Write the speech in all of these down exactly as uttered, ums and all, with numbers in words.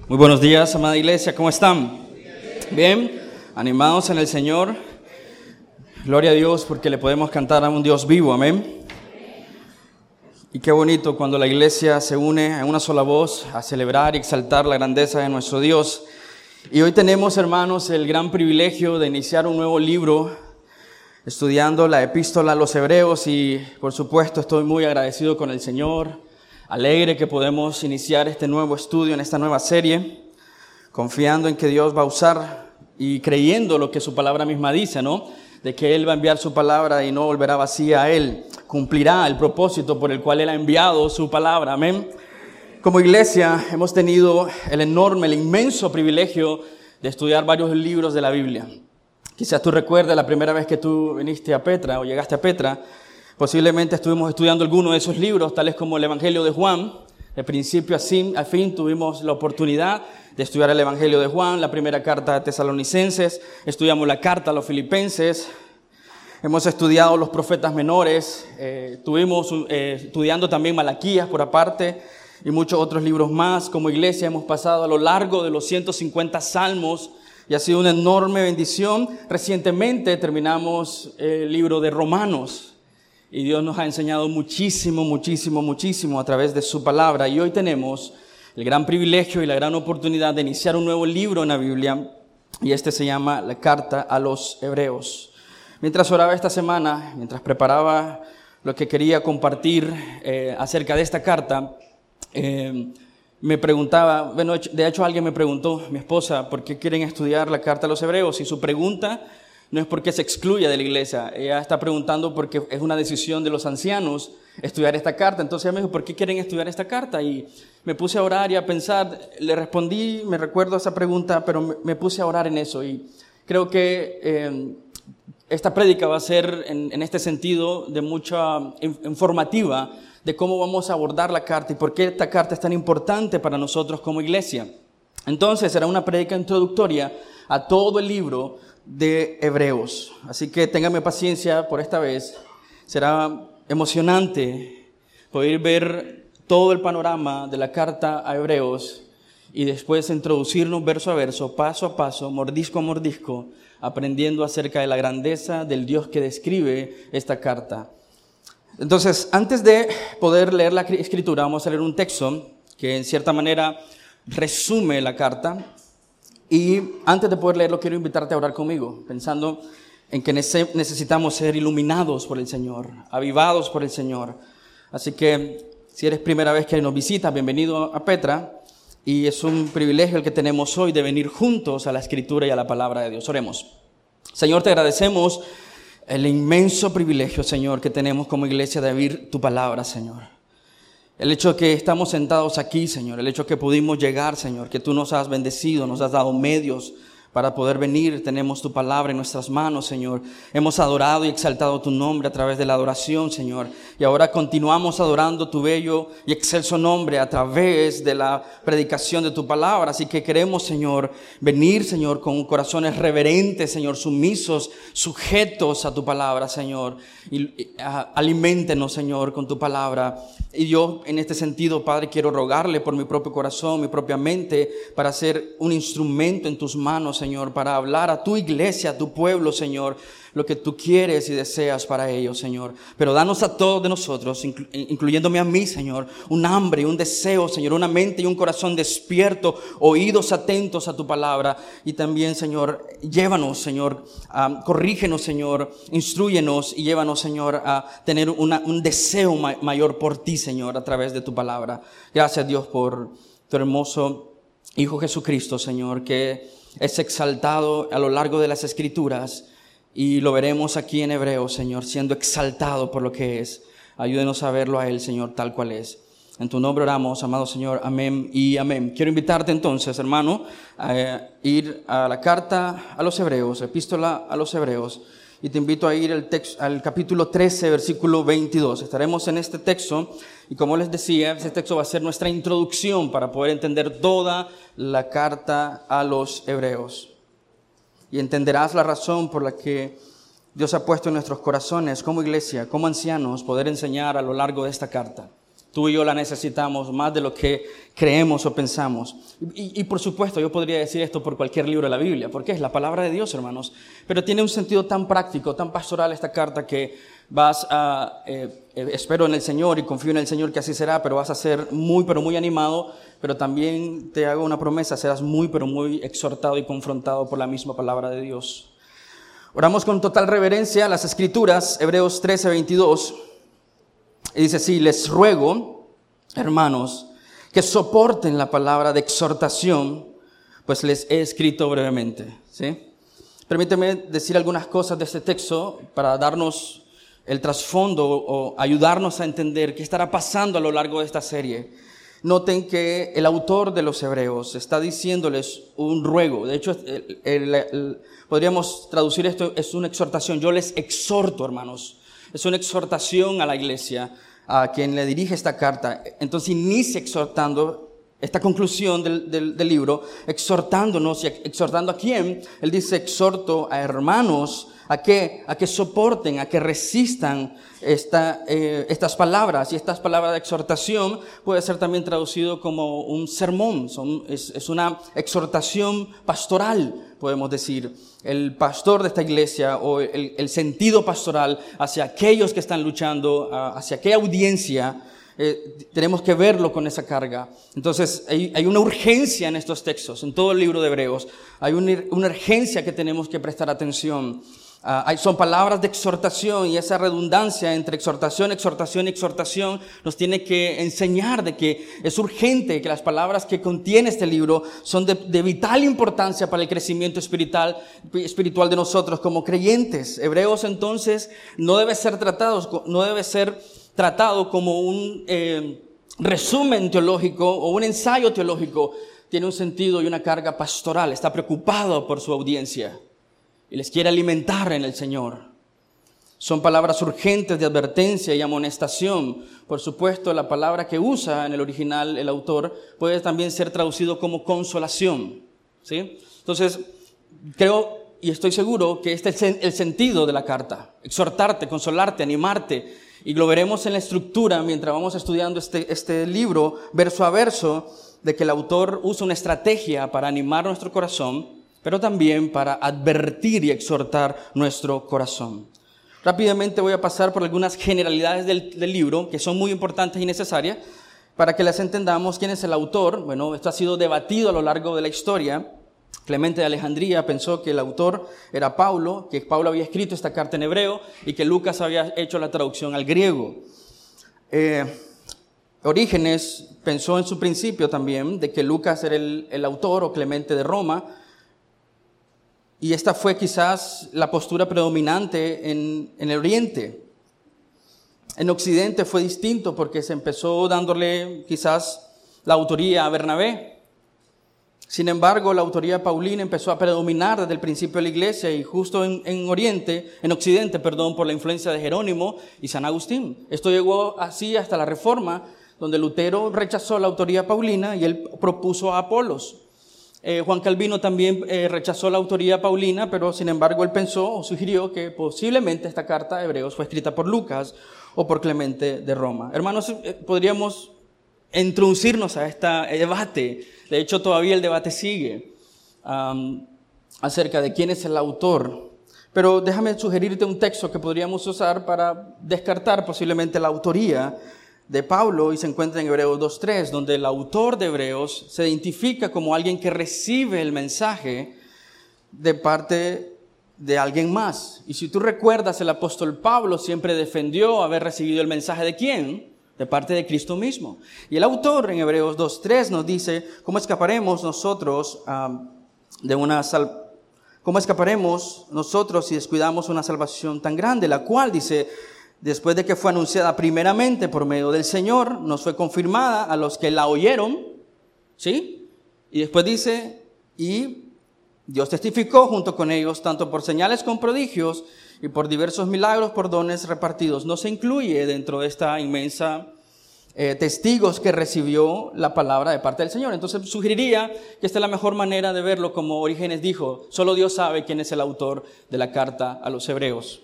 Muy buenos días, amada iglesia, ¿cómo están? Bien, animados en el Señor. Gloria a Dios porque le podemos cantar a un Dios vivo, amén. Y qué bonito cuando la iglesia se une en una sola voz a celebrar y exaltar la grandeza de nuestro Dios. Y hoy tenemos, hermanos, el gran privilegio de iniciar un nuevo libro, estudiando la epístola a los Hebreos, y por supuesto estoy muy agradecido con el Señor, alegre que podemos iniciar este nuevo estudio en esta nueva serie, confiando en que Dios va a usar y creyendo lo que su palabra misma dice, ¿no? De que Él va a enviar su palabra y no volverá vacía a Él, cumplirá el propósito por el cual Él ha enviado su palabra, amén. Como iglesia hemos tenido el enorme, el inmenso privilegio de estudiar varios libros de la Biblia. Quizás tú recuerdes la primera vez que tú viniste a Petra o llegaste a Petra. Posiblemente estuvimos estudiando alguno de esos libros, tales como el Evangelio de Juan. De principio a fin tuvimos la oportunidad de estudiar el Evangelio de Juan, la primera carta a Tesalonicenses, estudiamos la carta a los Filipenses, hemos estudiado los profetas menores, eh, estuvimos eh, estudiando también Malaquías por aparte y muchos otros libros más. Como iglesia hemos pasado a lo largo de los ciento cincuenta salmos y ha sido una enorme bendición. Recientemente terminamos el libro de Romanos. Y Dios nos ha enseñado muchísimo, muchísimo, muchísimo a través de su palabra. Y hoy tenemos el gran privilegio y la gran oportunidad de iniciar un nuevo libro en la Biblia. Y este se llama la Carta a los Hebreos. Mientras oraba esta semana, mientras preparaba lo que quería compartir eh, acerca de esta carta, eh, me preguntaba, bueno, de hecho alguien me preguntó, mi esposa, ¿por qué quieren estudiar la Carta a los Hebreos? Y su pregunta no es porque se excluya de la iglesia, ella está preguntando porque es una decisión de los ancianos estudiar esta carta. Entonces ella me dijo, ¿por qué quieren estudiar esta carta? Y me puse a orar y a pensar, le respondí, me recuerdo esa pregunta, pero me, me puse a orar en eso. Y creo que eh, esta prédica va a ser en, en este sentido de mucha informativa de cómo vamos a abordar la carta y por qué esta carta es tan importante para nosotros como iglesia. Entonces será una prédica introductoria a todo el libro de Hebreos. Así que téngame paciencia por esta vez. Será emocionante poder ver todo el panorama de la carta a Hebreos y después introducirnos verso a verso, paso a paso, mordisco a mordisco, aprendiendo acerca de la grandeza del Dios que describe esta carta. Entonces, antes de poder leer la escritura, vamos a leer un texto que en cierta manera resume la carta. Y antes de poder leerlo, quiero invitarte a orar conmigo, pensando en que necesitamos ser iluminados por el Señor, avivados por el Señor. Así que, si eres primera vez que nos visitas, bienvenido a Petra. Y es un privilegio el que tenemos hoy de venir juntos a la Escritura y a la Palabra de Dios. Oremos. Señor, te agradecemos el inmenso privilegio, Señor, que tenemos como iglesia de oír tu palabra, Señor. El hecho de que estamos sentados aquí, Señor, el hecho de que pudimos llegar, Señor, que tú nos has bendecido, nos has dado medios para poder venir, tenemos tu palabra en nuestras manos, Señor. Hemos adorado y exaltado tu nombre a través de la adoración, Señor. Y ahora continuamos adorando tu bello y excelso nombre a través de la predicación de tu palabra. Así que queremos, Señor, venir, Señor, con corazones reverentes, Señor, sumisos, sujetos a tu palabra, Señor. Y, y a, aliméntenos, Señor, con tu palabra. Y yo, en este sentido, Padre, quiero rogarle por mi propio corazón, mi propia mente, para ser un instrumento en tus manos, Señor, para hablar a tu iglesia, a tu pueblo, Señor, lo que tú quieres y deseas para ellos, Señor. Pero danos a todos de nosotros, inclu- incluyéndome a mí, Señor, un hambre y un deseo, Señor, una mente y un corazón despierto, oídos atentos a tu palabra. Y también, Señor, llévanos, Señor, um, corrígenos, Señor, instrúyenos y llévanos, Señor, a tener una, un deseo ma- mayor por ti, Señor, a través de tu palabra. Gracias, Dios, por tu hermoso Hijo Jesucristo, Señor, que es exaltado a lo largo de las Escrituras. Y lo veremos aquí en Hebreos, Señor, siendo exaltado por lo que es. Ayúdenos a verlo a Él, Señor, tal cual es. En tu nombre oramos, amado Señor. Amén y amén. Quiero invitarte entonces, hermano, a ir a la carta a los Hebreos, epístola a los Hebreos. Y te invito a ir al, texto, al capítulo trece, versículo veintidós. Estaremos en este texto y, como les decía, este texto va a ser nuestra introducción para poder entender toda la carta a los Hebreos. Y entenderás la razón por la que Dios ha puesto en nuestros corazones como iglesia, como ancianos, poder enseñar a lo largo de esta carta. Tú y yo la necesitamos más de lo que creemos o pensamos. Y, y, y por supuesto, yo podría decir esto por cualquier libro de la Biblia, porque es la palabra de Dios, hermanos. Pero tiene un sentido tan práctico, tan pastoral esta carta que vas a, eh, espero en el Señor y confío en el Señor que así será, pero vas a ser muy, pero muy animado, pero también te hago una promesa, serás muy, pero muy exhortado y confrontado por la misma palabra de Dios. Oramos con total reverencia a las Escrituras, Hebreos trece, veintidós. Y dice así: les ruego, hermanos, que soporten la palabra de exhortación, pues les he escrito brevemente. ¿Sí? Permíteme decir algunas cosas de este texto para darnos el trasfondo o ayudarnos a entender qué estará pasando a lo largo de esta serie. Noten que el autor de los Hebreos está diciéndoles un ruego. De hecho, el, el, el, podríamos traducir esto, es una exhortación. Yo les exhorto, hermanos. Es una exhortación a la iglesia, a quien le dirige esta carta. Entonces inicia exhortando esta conclusión del, del, del libro, exhortándonos y exhortando a quién. Él dice: exhorto a hermanos a que, a que soporten, a que resistan esta, eh, estas palabras. Y estas palabras de exhortación puede ser también traducido como un sermón. Son, es, es una exhortación pastoral, podemos decir. El pastor de esta iglesia o el, el sentido pastoral hacia aquellos que están luchando, hacia aquella audiencia, eh, tenemos que verlo con esa carga. Entonces hay, hay una urgencia en estos textos, en todo el libro de Hebreos. Hay una, una urgencia que tenemos que prestar atención. Uh, hay, son palabras de exhortación, y esa redundancia entre exhortación, exhortación y exhortación nos tiene que enseñar de que es urgente, que las palabras que contiene este libro son de, de vital importancia para el crecimiento espiritual, espiritual de nosotros como creyentes. Hebreos entonces no debe ser tratado, no debe ser tratado como un eh, resumen teológico o un ensayo teológico. Tiene un sentido y una carga pastoral, está preocupado por su audiencia y les quiere alimentar en el Señor. Son palabras urgentes de advertencia y amonestación. Por supuesto, la palabra que usa en el original el autor puede también ser traducido como consolación. ¿Sí? Entonces, creo y estoy seguro que este es el sentido de la carta. Exhortarte, consolarte, animarte. Y lo veremos en la estructura mientras vamos estudiando este, este libro, verso a verso, de que el autor usa una estrategia para animar nuestro corazón, pero también para advertir y exhortar nuestro corazón. Rápidamente voy a pasar por algunas generalidades del, del libro que son muy importantes y necesarias para que las entendamos. ¿Quién es el autor? Bueno, esto ha sido debatido a lo largo de la historia. Clemente de Alejandría pensó que el autor era Pablo, que Pablo había escrito esta carta en hebreo y que Lucas había hecho la traducción al griego. Eh, Orígenes pensó en su principio también de que Lucas era el, el autor, o Clemente de Roma. Y esta fue quizás la postura predominante en, en el Oriente. En Occidente fue distinto porque se empezó dándole quizás la autoría a Bernabé. Sin embargo, la autoría paulina empezó a predominar desde el principio de la iglesia, y justo en, en Oriente, en Occidente, perdón, por la influencia de Jerónimo y San Agustín. Esto llegó así hasta la Reforma, donde Lutero rechazó la autoría paulina y él propuso a Apolos. Eh, Juan Calvino también eh, rechazó la autoría paulina, pero sin embargo él pensó o sugirió que posiblemente esta carta de Hebreos fue escrita por Lucas o por Clemente de Roma. Hermanos, eh, podríamos introducirnos a este debate. De hecho, todavía el debate sigue um, acerca de quién es el autor. Pero déjame sugerirte un texto que podríamos usar para descartar posiblemente la autoría de Pablo, y se encuentra en Hebreos dos tres, donde el autor de Hebreos se identifica como alguien que recibe el mensaje de parte de alguien más. Y si tú recuerdas, el apóstol Pablo siempre defendió haber recibido el mensaje ¿de quién? De parte de Cristo mismo. Y el autor en Hebreos dos tres nos dice: ¿cómo escaparemos nosotros um, de una sal- ¿Cómo escaparemos nosotros si descuidamos una salvación tan grande, la cual, dice, después de que fue anunciada primeramente por medio del Señor, nos fue confirmada a los que la oyeron? ¿Sí? Y después dice: y Dios testificó junto con ellos, tanto por señales como prodigios, y por diversos milagros, por dones repartidos. No se incluye dentro de esta inmensa eh, testigos que recibió la palabra de parte del Señor. Entonces sugeriría que esta es la mejor manera de verlo, como Orígenes dijo: solo Dios sabe quién es el autor de la carta a los Hebreos.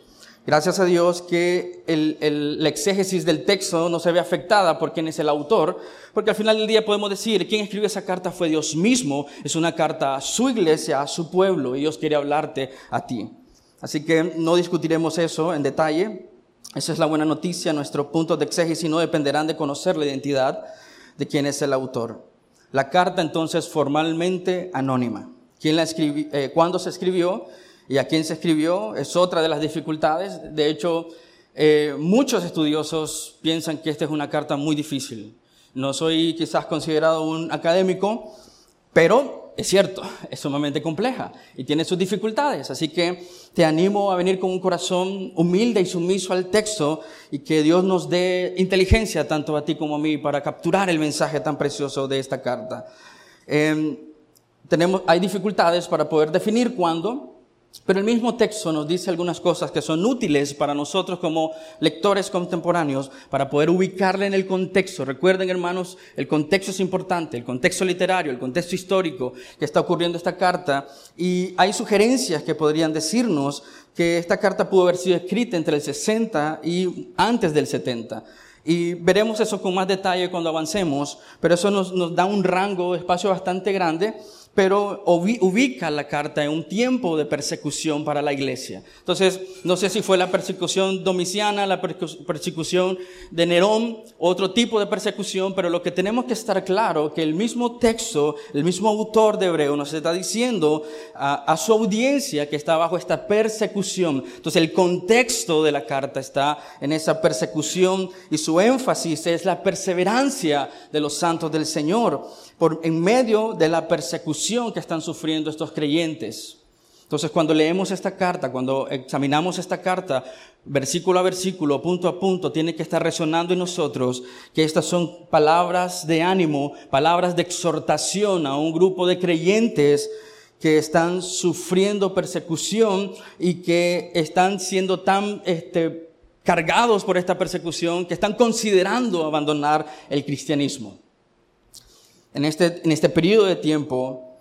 Gracias a Dios que el, el, la exégesis del texto no se ve afectada por quién es el autor, porque al final del día podemos decir, quien escribió esa carta fue Dios mismo, es una carta a su iglesia, a su pueblo, y Dios quiere hablarte a ti. Así que no discutiremos eso en detalle. Esa es la buena noticia. Nuestros puntos de exégesis no dependerán de conocer la identidad de quién es el autor. La carta entonces formalmente anónima. ¿Quién la escribió? Eh, ¿Cuándo se escribió? ¿Y a quién se escribió? Es otra de las dificultades. De hecho, eh, muchos estudiosos piensan que esta es una carta muy difícil. No soy quizás considerado un académico, pero es cierto, es sumamente compleja y tiene sus dificultades. Así que te animo a venir con un corazón humilde y sumiso al texto y que Dios nos dé inteligencia tanto a ti como a mí para capturar el mensaje tan precioso de esta carta. Eh, tenemos, hay dificultades para poder definir cuándo. Pero el mismo texto nos dice algunas cosas que son útiles para nosotros como lectores contemporáneos para poder ubicarle en el contexto. Recuerden, hermanos, el contexto es importante, el contexto literario, el contexto histórico que está ocurriendo esta carta. Y hay sugerencias que podrían decirnos que esta carta pudo haber sido escrita entre el sesenta y antes del setenta. Y veremos eso con más detalle cuando avancemos, pero eso nos, nos da un rango, espacio bastante grande, pero ubica la carta en un tiempo de persecución para la iglesia. Entonces, no sé si fue la persecución domiciana, la persecución de Nerón, otro tipo de persecución, pero lo que tenemos que estar claro que el mismo texto, el mismo autor de Hebreo nos está diciendo a, a su audiencia que está bajo esta persecución. Entonces, el contexto de la carta está en esa persecución y su énfasis es la perseverancia de los santos del Señor por en medio de la persecución que están sufriendo estos creyentes. Entonces, cuando leemos esta carta, cuando examinamos esta carta, versículo a versículo, punto a punto, tiene que estar resonando en nosotros que estas son palabras de ánimo, palabras de exhortación a un grupo de creyentes que están sufriendo persecución y que están siendo tan este, cargados por esta persecución que están considerando abandonar el cristianismo. En este, en este periodo de tiempo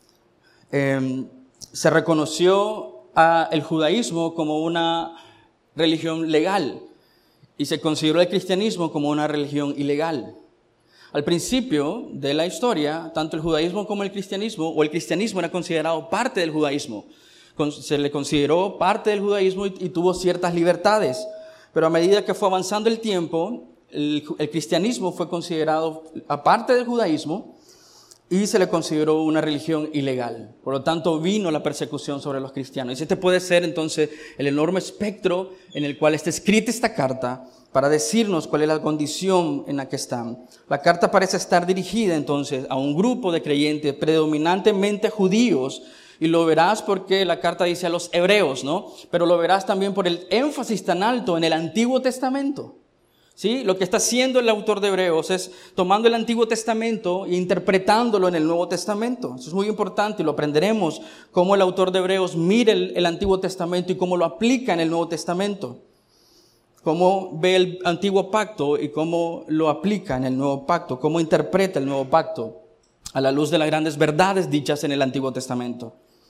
eh, se reconoció al judaísmo como una religión legal y se consideró el cristianismo como una religión ilegal. Al principio de la historia, tanto el judaísmo como el cristianismo, o el cristianismo era considerado parte del judaísmo, se le consideró parte del judaísmo y, y tuvo ciertas libertades, pero a medida que fue avanzando el tiempo, El, el cristianismo fue considerado aparte del judaísmo y se le consideró una religión ilegal. Por lo tanto, vino la persecución sobre los cristianos. Y este puede ser entonces el enorme espectro en el cual está escrita esta carta para decirnos cuál es la condición en la que están. La carta parece estar dirigida entonces a un grupo de creyentes predominantemente judíos. Y lo verás porque la carta dice a los hebreos, ¿no? Pero lo verás también por el énfasis tan alto en el Antiguo Testamento. ¿Sí? Lo que está haciendo el autor de Hebreos es tomando el Antiguo Testamento e interpretándolo en el Nuevo Testamento. Eso es muy importante y lo aprenderemos cómo el autor de Hebreos mira el, el Antiguo Testamento y cómo lo aplica en el Nuevo Testamento. Cómo ve el Antiguo Pacto y cómo lo aplica en el Nuevo Pacto. Cómo interpreta el Nuevo Pacto a la luz de las grandes verdades dichas en el Antiguo Testamento.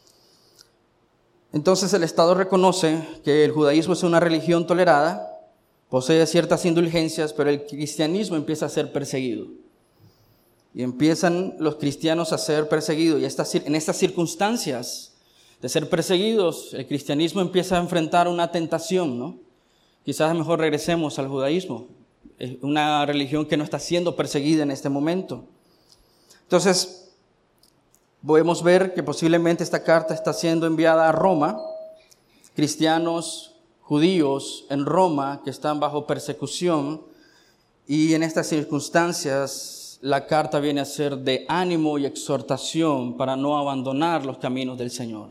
Entonces el Estado reconoce que el judaísmo es una religión tolerada, posee ciertas indulgencias, pero el cristianismo empieza a ser perseguido. Y empiezan los cristianos a ser perseguidos. Y estas, en estas circunstancias de ser perseguidos, el cristianismo empieza a enfrentar una tentación, ¿no? Quizás mejor regresemos al judaísmo, es una religión que no está siendo perseguida en este momento. Entonces, podemos ver que posiblemente esta carta está siendo enviada a Roma, cristianos judíos en Roma que están bajo persecución, y en estas circunstancias la carta viene a ser de ánimo y exhortación para no abandonar los caminos del Señor.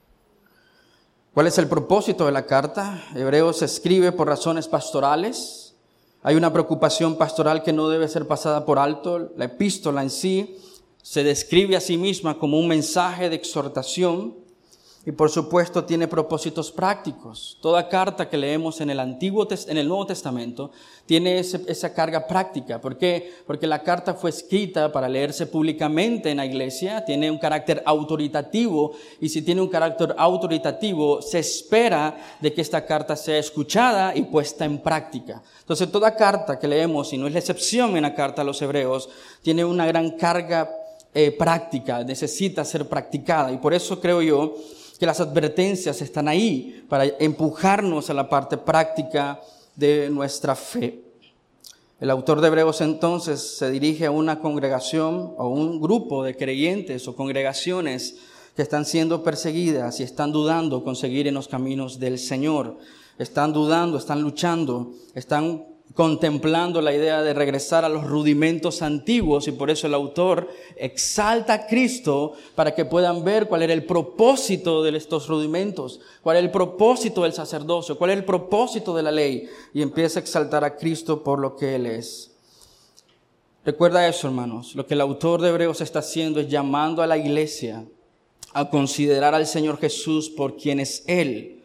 ¿Cuál es el propósito de la carta? Hebreos se escribe por razones pastorales. Hay una preocupación pastoral que no debe ser pasada por alto. La epístola en sí se describe a sí misma como un mensaje de exhortación. Y por supuesto tiene propósitos prácticos. Toda carta que leemos en el Antiguo, en el Nuevo Testamento tiene ese, esa carga práctica. ¿Por qué? Porque la carta fue escrita para leerse públicamente en la iglesia, tiene un carácter autoritativo, y si tiene un carácter autoritativo, se espera de que esta carta sea escuchada y puesta en práctica. Entonces toda carta que leemos, y no es la excepción en la carta a los Hebreos, tiene una gran carga eh, práctica, necesita ser practicada, y por eso creo yo que las advertencias están ahí para empujarnos a la parte práctica de nuestra fe. El autor de Hebreos entonces se dirige a una congregación o un grupo de creyentes o congregaciones que están siendo perseguidas y están dudando con seguir en los caminos del Señor. Están dudando, están luchando, están contemplando la idea de regresar a los rudimentos antiguos, y por eso el autor exalta a Cristo para que puedan ver cuál era el propósito de estos rudimentos, cuál era el propósito del sacerdocio, cuál era el propósito de la ley, y empieza a exaltar a Cristo por lo que Él es. Recuerda eso, hermanos, lo que el autor de Hebreos está haciendo es llamando a la iglesia a considerar al Señor Jesús por quien es Él,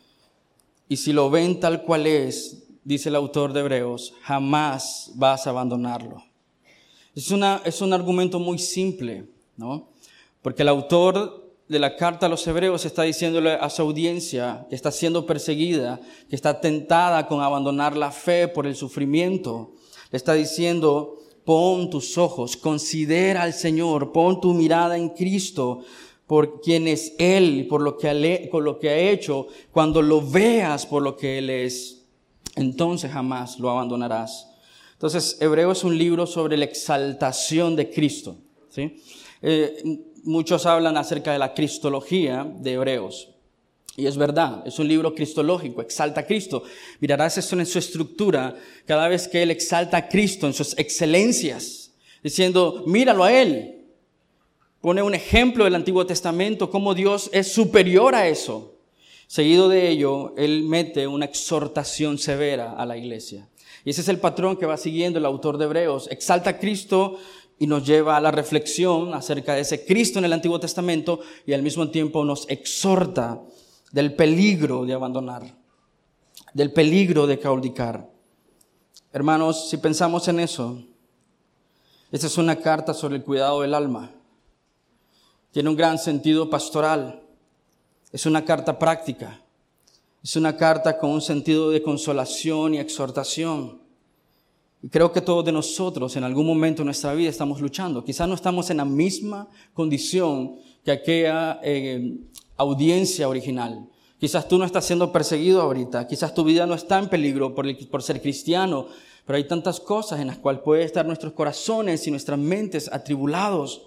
y si lo ven tal cual es, dice el autor de Hebreos, jamás vas a abandonarlo. Es, una, es un argumento muy simple, ¿no? Porque el autor de la carta a los Hebreos está diciéndole a su audiencia que está siendo perseguida, que está tentada con abandonar la fe por el sufrimiento. Le está diciendo, pon tus ojos, considera al Señor, pon tu mirada en Cristo, por quien es Él, por lo que ha, por lo que ha hecho. Cuando lo veas por lo que Él es, entonces jamás lo abandonarás. Entonces, Hebreo es un libro sobre la exaltación de Cristo, ¿sí? Eh, muchos hablan acerca de la cristología de Hebreos. Y es verdad, es un libro cristológico, exalta a Cristo. Mirarás eso en su estructura, cada vez que Él exalta a Cristo en sus excelencias, diciendo, míralo a Él. Pone un ejemplo del Antiguo Testamento, cómo Dios es superior a eso. Seguido de ello, él mete una exhortación severa a la iglesia. Y ese es el patrón que va siguiendo el autor de Hebreos. Exalta a Cristo y nos lleva a la reflexión acerca de ese Cristo en el Antiguo Testamento, y al mismo tiempo nos exhorta del peligro de abandonar, del peligro de claudicar. Hermanos, si pensamos en eso, esta es una carta sobre el cuidado del alma. Tiene un gran sentido pastoral. Es una carta práctica, es una carta con un sentido de consolación y exhortación. Y creo que todos de nosotros en algún momento de nuestra vida estamos luchando. Quizás no estamos en la misma condición que aquella eh, audiencia original. Quizás tú no estás siendo perseguido ahorita, quizás tu vida no está en peligro por, el, por ser cristiano, pero hay tantas cosas en las cuales pueden estar nuestros corazones y nuestras mentes atribulados.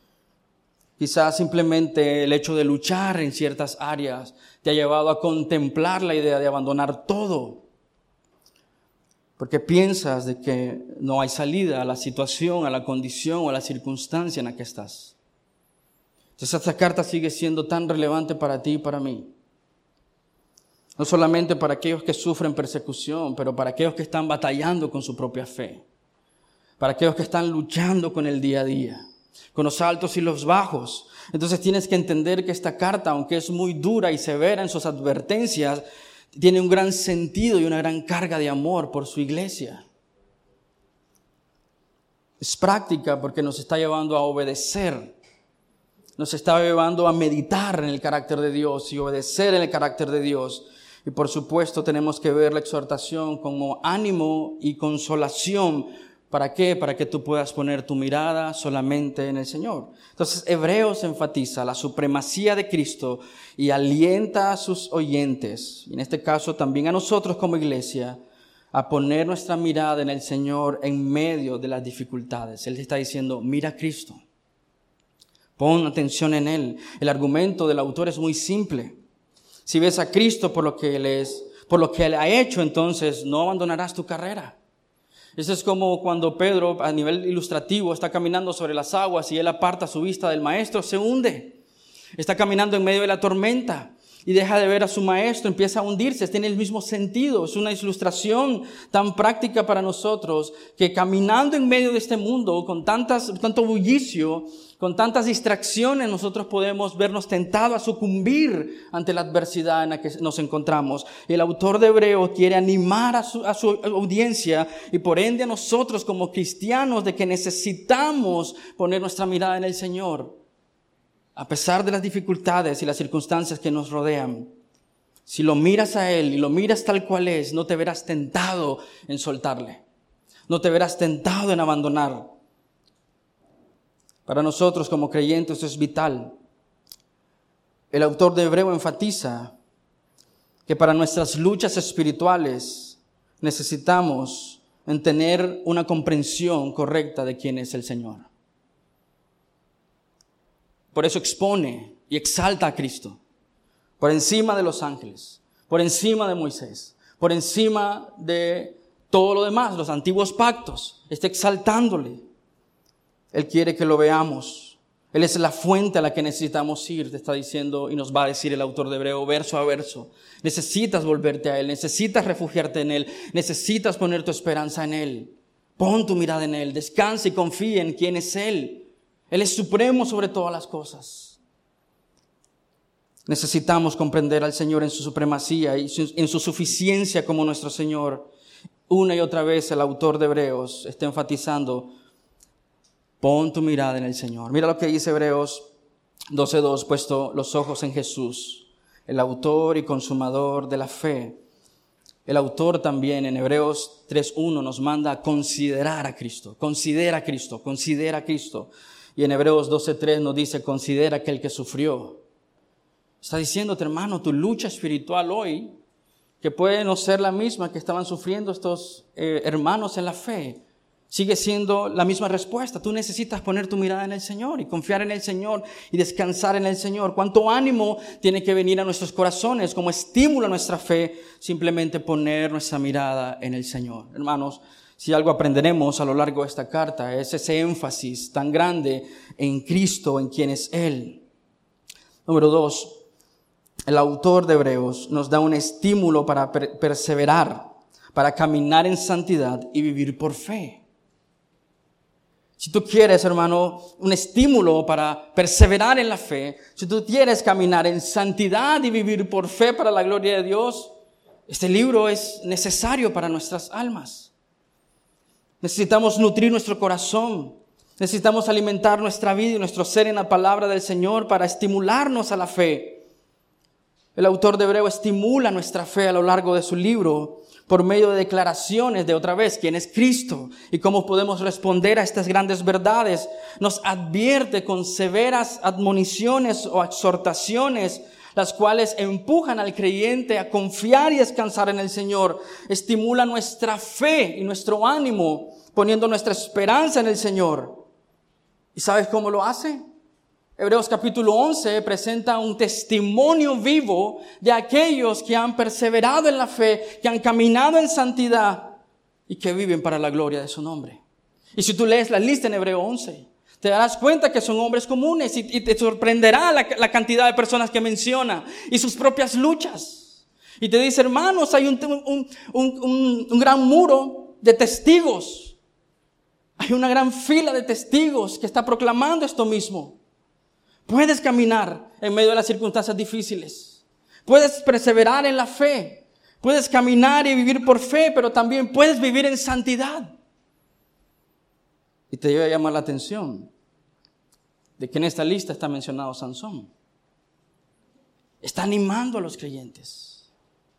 Quizás simplemente el hecho de luchar en ciertas áreas te ha llevado a contemplar la idea de abandonar todo. Porque piensas de que no hay salida a la situación, a la condición o a la circunstancia en la que estás. Entonces esta carta sigue siendo tan relevante para ti y para mí. No solamente para aquellos que sufren persecución, pero para aquellos que están batallando con su propia fe. Para aquellos que están luchando con el día a día, con los altos y los bajos. Entonces tienes que entender que esta carta, aunque es muy dura y severa en sus advertencias, tiene un gran sentido y una gran carga de amor por su iglesia. Es práctica porque nos está llevando a obedecer, nos está llevando a meditar en el carácter de Dios y obedecer en el carácter de Dios. Y por supuesto tenemos que ver la exhortación como ánimo y consolación. ¿Para qué? Para que tú puedas poner tu mirada solamente en el Señor. Entonces, Hebreos enfatiza la supremacía de Cristo y alienta a sus oyentes, y en este caso también a nosotros como iglesia, a poner nuestra mirada en el Señor en medio de las dificultades. Él está diciendo, mira a Cristo, pon atención en Él. El argumento del autor es muy simple. Si ves a Cristo por lo que Él es, por lo que Él ha hecho, entonces no abandonarás tu carrera. Eso es como cuando Pedro, a nivel ilustrativo, está caminando sobre las aguas y él aparta su vista del maestro, se hunde. Está caminando en medio de la tormenta y deja de ver a su maestro, empieza a hundirse. Tiene el mismo sentido, es una ilustración tan práctica para nosotros que caminando en medio de este mundo con tantas, tanto bullicio, con tantas distracciones nosotros podemos vernos tentados a sucumbir ante la adversidad en la que nos encontramos. Y el autor de Hebreos quiere animar a su, a su audiencia y por ende a nosotros como cristianos de que necesitamos poner nuestra mirada en el Señor. A pesar de las dificultades y las circunstancias que nos rodean. Si lo miras a Él y lo miras tal cual es, no te verás tentado en soltarle. No te verás tentado en abandonar. Para nosotros como creyentes esto es vital. El autor de Hebreo enfatiza que para nuestras luchas espirituales necesitamos en tener una comprensión correcta de quién es el Señor. Por eso expone y exalta a Cristo por encima de los ángeles, por encima de Moisés, por encima de todo lo demás, los antiguos pactos. Está exaltándole. Él quiere que lo veamos. Él es la fuente a la que necesitamos ir, te está diciendo y nos va a decir el autor de Hebreo verso a verso. Necesitas volverte a Él, necesitas refugiarte en Él, necesitas poner tu esperanza en Él. Pon tu mirada en Él, descansa y confía en quién es Él. Él es supremo sobre todas las cosas. Necesitamos comprender al Señor en su supremacía y en su suficiencia como nuestro Señor. Una y otra vez el autor de Hebreos está enfatizando: pon tu mirada en el Señor. Mira lo que dice Hebreos doce dos, puesto los ojos en Jesús, el autor y consumador de la fe. El autor también en Hebreos tres uno nos manda a considerar a Cristo. Considera a Cristo, considera a Cristo. Y en Hebreos doce tres nos dice: considera aquel que sufrió. Está diciéndote, hermano, tu lucha espiritual hoy, que puede no ser la misma que estaban sufriendo estos eh, hermanos en la fe, sigue siendo la misma respuesta. Tú necesitas poner tu mirada en el Señor y confiar en el Señor y descansar en el Señor. ¿Cuánto ánimo tiene que venir a nuestros corazones como estímulo a nuestra fe? Simplemente poner nuestra mirada en el Señor. Hermanos, si algo aprenderemos a lo largo de esta carta es ese énfasis tan grande en Cristo, en quien es Él. Número dos, el autor de Hebreos nos da un estímulo para per- perseverar, para caminar en santidad y vivir por fe. Si tú quieres, hermano, un estímulo para perseverar en la fe, si tú quieres caminar en santidad y vivir por fe para la gloria de Dios, este libro es necesario para nuestras almas. Necesitamos nutrir nuestro corazón, necesitamos alimentar nuestra vida y nuestro ser en la palabra del Señor para estimularnos a la fe. El autor de Hebreo estimula nuestra fe a lo largo de su libro por medio de declaraciones de otra vez quién es Cristo y cómo podemos responder a estas grandes verdades. Nos advierte con severas admoniciones o exhortaciones, las cuales empujan al creyente a confiar y descansar en el Señor. Estimula nuestra fe y nuestro ánimo poniendo nuestra esperanza en el Señor. ¿Y sabes cómo lo hace? Hebreos capítulo once presenta un testimonio vivo de aquellos que han perseverado en la fe, que han caminado en santidad y que viven para la gloria de su nombre. Y si tú lees la lista en Hebreo once, te darás cuenta que son hombres comunes y, y te sorprenderá la, la cantidad de personas que menciona y sus propias luchas. Y te dice, hermanos, hay un, un, un, un, un gran muro de testigos. Hay una gran fila de testigos que está proclamando esto mismo. Puedes caminar en medio de las circunstancias difíciles. Puedes perseverar en la fe. Puedes caminar y vivir por fe, pero también puedes vivir en santidad. Y te debe llamar la atención de que en esta lista está mencionado Sansón. Está animando a los creyentes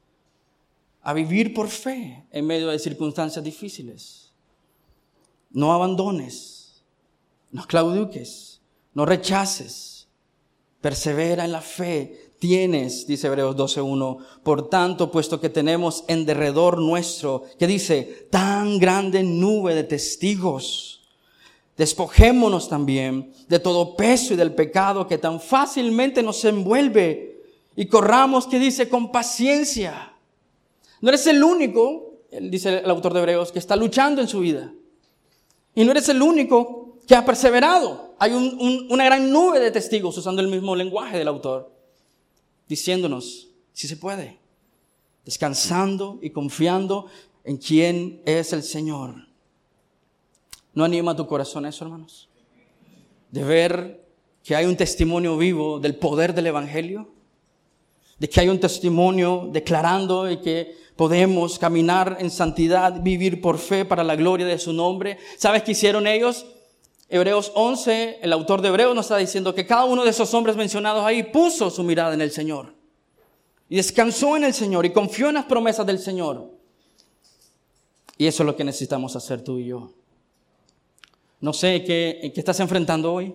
a vivir por fe en medio de circunstancias difíciles. No abandones, no claudiques, no rechaces. Persevera en la fe. Tienes, dice Hebreos doce uno, por tanto, puesto que tenemos en derredor nuestro, que dice, tan grande nube de testigos, despojémonos también de todo peso y del pecado que tan fácilmente nos envuelve y corramos, que dice, con paciencia. No eres el único, dice el autor de Hebreos, que está luchando en su vida. Y no eres el único que ha perseverado. Hay un, un, una gran nube de testigos, usando el mismo lenguaje del autor, diciéndonos, si se puede, descansando y confiando en quién es el Señor. ¿No anima tu corazón eso, hermanos? de ver que hay un testimonio vivo del poder del Evangelio, de que hay un testimonio declarando de que podemos caminar en santidad, vivir por fe para la gloria de su nombre. ¿Sabes qué hicieron ellos? Hebreos once, el autor de Hebreos nos está diciendo que cada uno de esos hombres mencionados ahí puso su mirada en el Señor y descansó en el Señor y confió en las promesas del Señor. Y eso es lo que necesitamos hacer tú y yo. No sé qué, qué estás enfrentando hoy.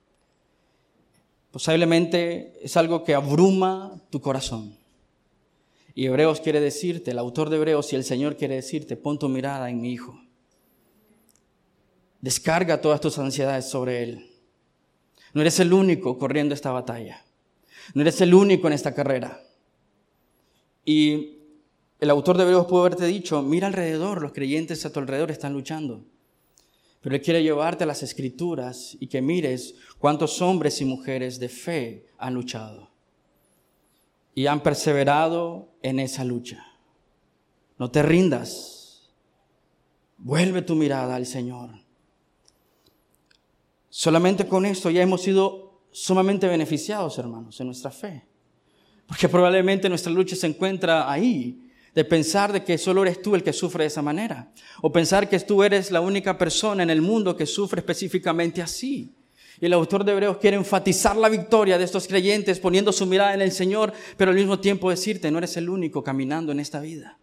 Posiblemente es algo que abruma tu corazón. Y Hebreos quiere decirte, el autor de Hebreos y el Señor quiere decirte, pon tu mirada en mi Hijo. Descarga todas tus ansiedades sobre Él. No eres el único corriendo esta batalla. No eres el único en esta carrera. Y el autor de Hebreos pudo haberte dicho, mira alrededor, los creyentes a tu alrededor están luchando. Pero Él quiere llevarte a las Escrituras y que mires cuántos hombres y mujeres de fe han luchado. Y han perseverado en esa lucha. No te rindas. Vuelve tu mirada al Señor. Solamente con esto ya hemos sido sumamente beneficiados, hermanos, en nuestra fe. Porque probablemente nuestra lucha se encuentra ahí, de pensar de que solo eres tú el que sufre de esa manera. O pensar que tú eres la única persona en el mundo que sufre específicamente así. Y el autor de Hebreos quiere enfatizar la victoria de estos creyentes poniendo su mirada en el Señor, pero al mismo tiempo decirte, no eres el único caminando en esta vida.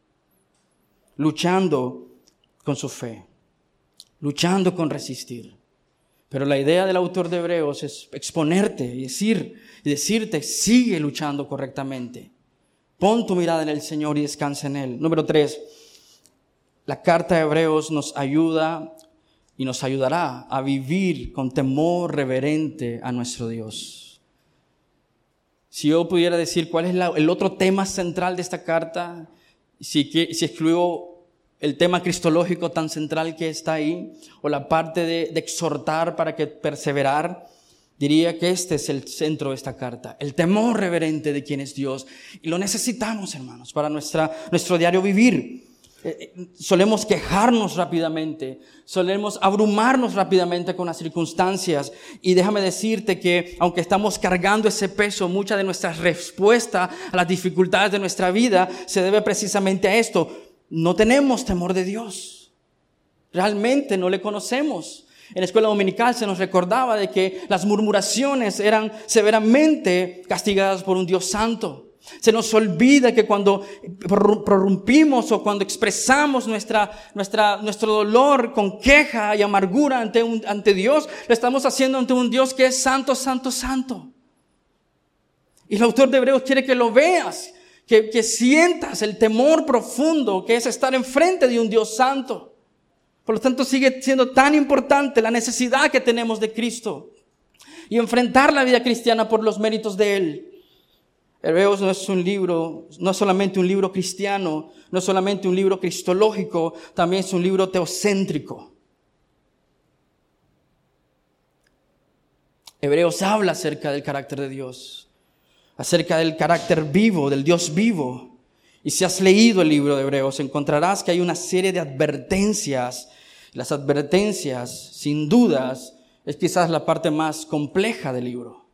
Luchando con su fe. Luchando con resistir. Pero la idea del autor de Hebreos es exponerte y decir, y decirte, sigue luchando correctamente. Pon tu mirada en el Señor y descansa en Él. Número tres, la carta de Hebreos nos ayuda y nos ayudará a vivir con temor reverente a nuestro Dios. Si yo pudiera decir cuál es la, el otro tema central de esta carta, si, si excluyo el tema cristológico tan central que está ahí, o la parte de, de exhortar para que perseverar, diría que este es el centro de esta carta, el temor reverente de quién es Dios. Y lo necesitamos, hermanos, para nuestra, nuestro diario vivir. Eh, solemos quejarnos rápidamente, solemos abrumarnos rápidamente con las circunstancias. Y déjame decirte que aunque estamos cargando ese peso, mucha de nuestra respuesta a las dificultades de nuestra vida se debe precisamente a esto. No tenemos temor de Dios. Realmente no le conocemos. En la escuela dominical se nos recordaba de que las murmuraciones eran severamente castigadas por un Dios santo. Se nos olvida que cuando prorrumpimos o cuando expresamos nuestra, nuestra, nuestro dolor con queja y amargura ante, un, ante Dios, lo estamos haciendo ante un Dios que es santo, santo, santo. Y el autor de Hebreos quiere que lo veas. Que, que sientas el temor profundo que es estar enfrente de un Dios santo. Por lo tanto, sigue siendo tan importante la necesidad que tenemos de Cristo y enfrentar la vida cristiana por los méritos de Él. Hebreos no es un libro, no es solamente un libro cristiano, no es solamente un libro cristológico, también es un libro teocéntrico. Hebreos habla acerca del carácter de Dios, acerca del carácter vivo, del Dios vivo. Y si has leído el libro de Hebreos, encontrarás que hay una serie de advertencias. Las advertencias, sin dudas, es quizás la parte más compleja del libro.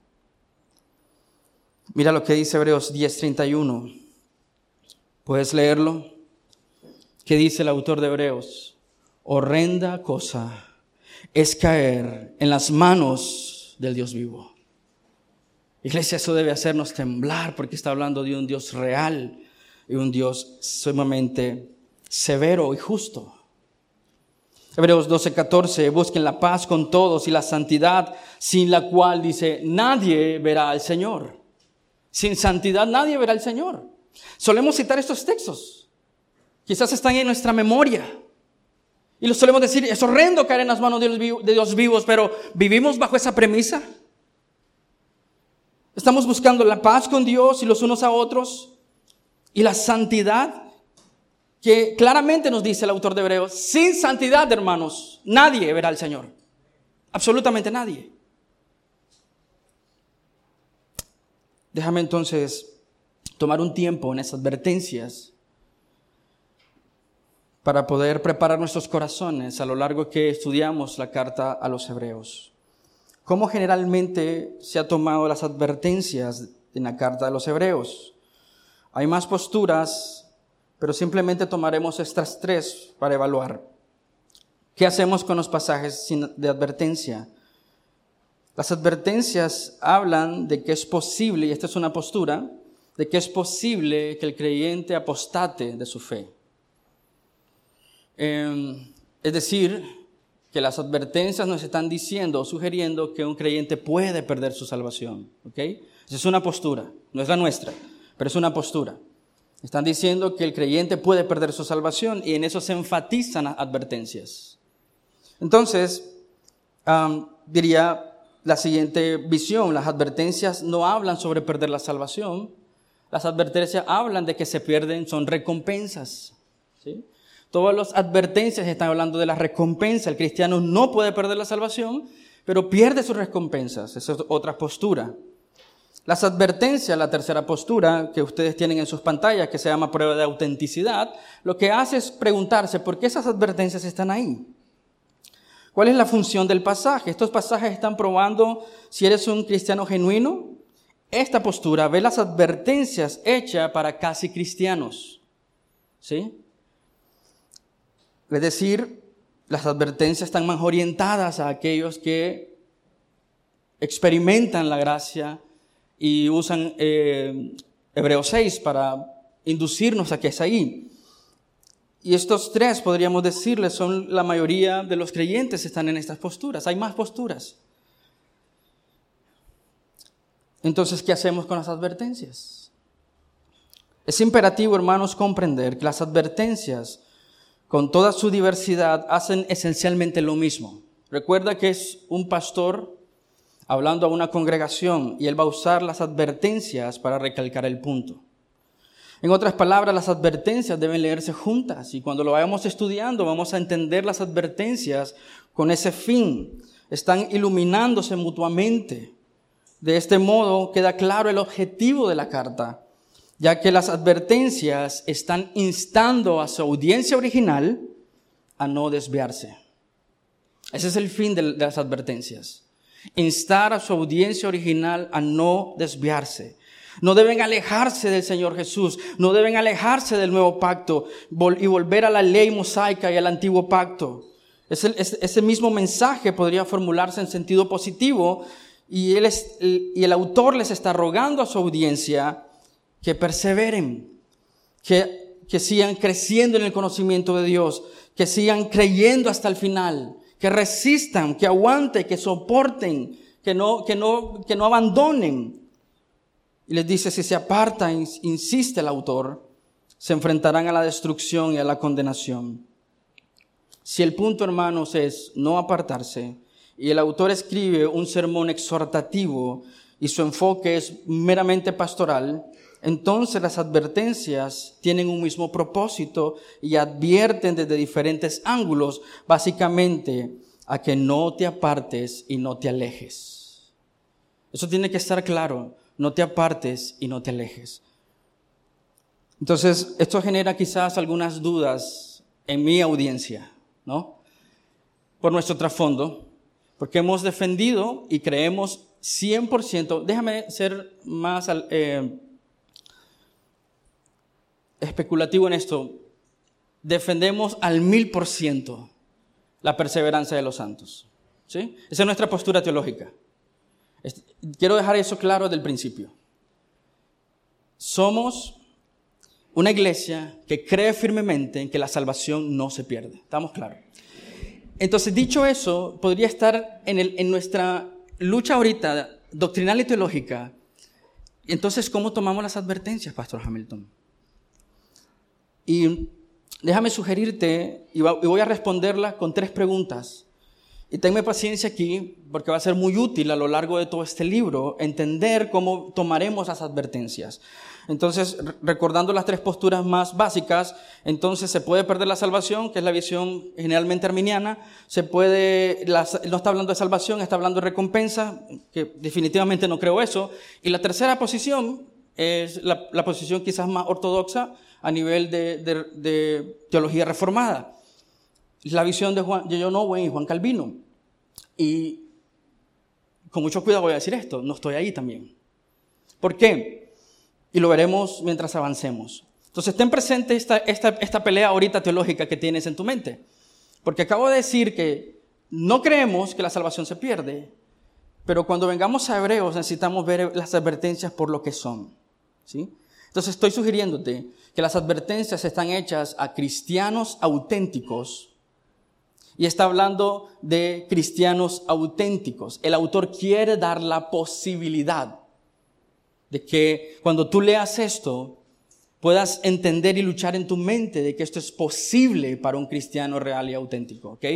Mira lo que dice Hebreos diez treinta y uno. ¿Puedes leerlo? ¿Qué dice el autor de Hebreos? Horrenda cosa es caer en las manos del Dios vivo. Iglesia, eso debe hacernos temblar porque está hablando de un Dios real y un Dios sumamente severo y justo. Hebreos doce catorce, busquen la paz con todos y la santidad, sin la cual, dice, nadie verá al Señor. Sin santidad nadie verá al Señor. Solemos citar estos textos. Quizás están en nuestra memoria. Y lo solemos decir, es horrendo caer en las manos de Dios, vivo, de Dios vivos, pero ¿vivimos bajo esa premisa? Estamos buscando la paz con Dios y los unos a otros y la santidad que claramente nos dice el autor de Hebreos. Sin santidad, hermanos, nadie verá al Señor. Absolutamente nadie. Déjame entonces tomar un tiempo en esas advertencias para poder preparar nuestros corazones a lo largo que estudiamos la carta a los Hebreos. ¿cómo generalmente se ha tomado las advertencias en la carta de los Hebreos? Hay más posturas, pero simplemente tomaremos estas tres para evaluar. ¿Qué hacemos con los pasajes de advertencia? Las advertencias hablan de que es posible, y esta es una postura, de que es posible que el creyente apostate de su fe. Eh, es decir, que las advertencias nos están diciendo o sugiriendo que un creyente puede perder su salvación. ¿Okay? Esa es una postura, no es la nuestra, pero es una postura. Están diciendo que el creyente puede perder su salvación y en eso se enfatizan las advertencias. Entonces, um, diría la siguiente visión: las advertencias no hablan sobre perder la salvación, las advertencias hablan de que se pierden, son recompensas. ¿Sí? Todas las advertencias están hablando de la recompensa. El cristiano no puede perder la salvación, pero pierde sus recompensas. Esa es otra postura. Las advertencias, la tercera postura que ustedes tienen en sus pantallas, que se llama prueba de autenticidad, lo que hace es preguntarse por qué esas advertencias están ahí. ¿Cuál es la función del pasaje? Estos pasajes están probando si eres un cristiano genuino. Esta postura ve las advertencias hechas para casi cristianos. ¿Sí? Es decir, las advertencias están más orientadas a aquellos que experimentan la gracia y usan eh, Hebreos seis para inducirnos a que es ahí. Y estos tres, podríamos decirles, son la mayoría de los creyentes están en estas posturas. Hay más posturas. Entonces, ¿qué hacemos con las advertencias? Es imperativo, hermanos, comprender que las advertencias, con toda su diversidad, hacen esencialmente lo mismo. Recuerda que es un pastor hablando a una congregación y él va a usar las advertencias para recalcar el punto. En otras palabras, las advertencias deben leerse juntas y cuando lo vayamos estudiando vamos a entender las advertencias con ese fin. Están iluminándose mutuamente. De este modo queda claro el objetivo de la carta, ya que las advertencias están instando a su audiencia original a no desviarse. Ese es el fin de las advertencias. Instar a su audiencia original a no desviarse. No deben alejarse del Señor Jesús, no deben alejarse del nuevo pacto y volver a la ley mosaica y al antiguo pacto. Ese, ese mismo mensaje podría formularse en sentido positivo y, él es, y el autor les está rogando a su audiencia que perseveren, que, que sigan creciendo en el conocimiento de Dios, que sigan creyendo hasta el final, que resistan, que aguanten, que soporten, que no, que no, que no abandonen. Y les dice, si se apartan, insiste el autor, se enfrentarán a la destrucción y a la condenación. Si el punto, hermanos, es no apartarse, y el autor escribe un sermón exhortativo y su enfoque es meramente pastoral, entonces las advertencias tienen un mismo propósito y advierten desde diferentes ángulos, básicamente a que no te apartes y no te alejes. Eso tiene que estar claro, no te apartes y no te alejes. Entonces, esto genera quizás algunas dudas en mi audiencia, ¿no? Por nuestro trasfondo, porque hemos defendido y creemos cien por ciento, déjame ser más eh, especulativo en esto, defendemos al mil por ciento la perseverancia de los santos. ¿Sí? Esa es nuestra postura teológica. Quiero dejar eso claro desde el principio. Somos una iglesia que cree firmemente en que la salvación no se pierde. ¿Estamos claros? Entonces, dicho eso, podría estar en, el, en nuestra lucha ahorita doctrinal y teológica. Entonces, ¿cómo tomamos las advertencias, Pastor Hamilton? Y déjame sugerirte, y voy a responderlas con tres preguntas. Y tenme paciencia aquí, porque va a ser muy útil a lo largo de todo este libro entender cómo tomaremos las advertencias. Entonces, recordando las tres posturas más básicas, entonces se puede perder la salvación, que es la visión generalmente arminiana. Se puede, la, no está hablando de salvación, está hablando de recompensa, que definitivamente no creo eso. Y la tercera posición es la, la posición quizás más ortodoxa a nivel de, de, de teología reformada. La visión de Juan, de John Owen y Juan Calvino. Y con mucho cuidado voy a decir esto, no estoy ahí también. ¿Por qué? Y lo veremos mientras avancemos. Entonces, ten presente esta, esta, esta pelea ahorita teológica que tienes en tu mente. Porque acabo de decir que no creemos que la salvación se pierde, pero cuando vengamos a Hebreos necesitamos ver las advertencias por lo que son, ¿sí? Entonces, estoy sugiriéndote que las advertencias están hechas a cristianos auténticos y está hablando de cristianos auténticos. El autor quiere dar la posibilidad de que cuando tú leas esto, puedas entender y luchar en tu mente de que esto es posible para un cristiano real y auténtico, ¿ok?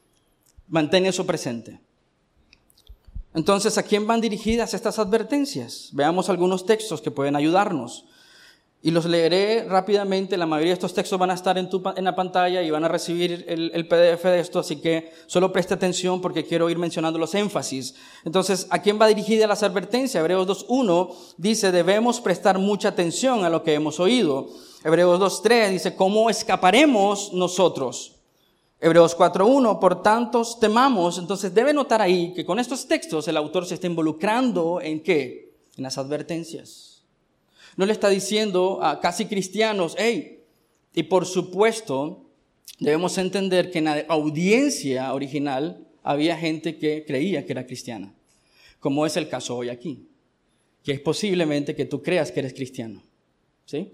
Mantén eso presente. Entonces, ¿a quién van dirigidas estas advertencias? Veamos algunos textos que pueden ayudarnos. Y los leeré rápidamente. La mayoría de estos textos van a estar en, tu, en la pantalla y van a recibir el, el P D F de esto, así que solo preste atención porque quiero ir mencionando los énfasis. Entonces, ¿a quién va dirigida las advertencias? Hebreos dos uno dice, debemos prestar mucha atención a lo que hemos oído. Hebreos dos tres dice, ¿cómo escaparemos nosotros? Hebreos cuatro uno, por tanto temamos. Entonces, debe notar ahí que con estos textos el autor se está involucrando ¿en qué? En las advertencias. No le está diciendo a casi cristianos, hey, y por supuesto, debemos entender que en la audiencia original había gente que creía que era cristiana, como es el caso hoy aquí, que es posiblemente que tú creas que eres cristiano, ¿sí?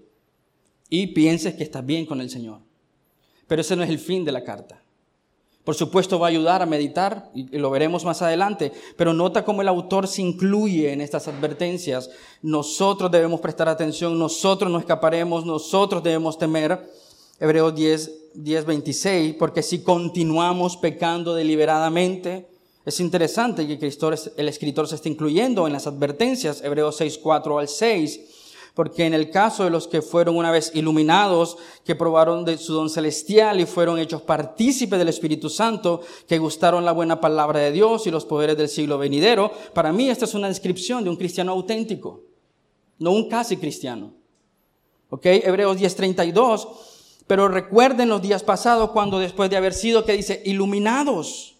Y pienses que estás bien con el Señor. Pero ese no es el fin de la carta. Por supuesto va a ayudar a meditar y lo veremos más adelante, pero nota cómo el autor se incluye en estas advertencias. Nosotros debemos prestar atención, nosotros no escaparemos, nosotros debemos temer. Hebreos diez, diez, veintiséis, porque si continuamos pecando deliberadamente, es interesante que el escritor se esté incluyendo en las advertencias, Hebreos seis, cuatro al seis. Porque en el caso de los que fueron una vez iluminados, que probaron de su don celestial y fueron hechos partícipes del Espíritu Santo, que gustaron la buena palabra de Dios y los poderes del siglo venidero, para mí esta es una descripción de un cristiano auténtico, no un casi cristiano. ¿Ok? Hebreos diez, treinta y dos, pero recuerden los días pasados cuando después de haber sido, que dice, iluminados.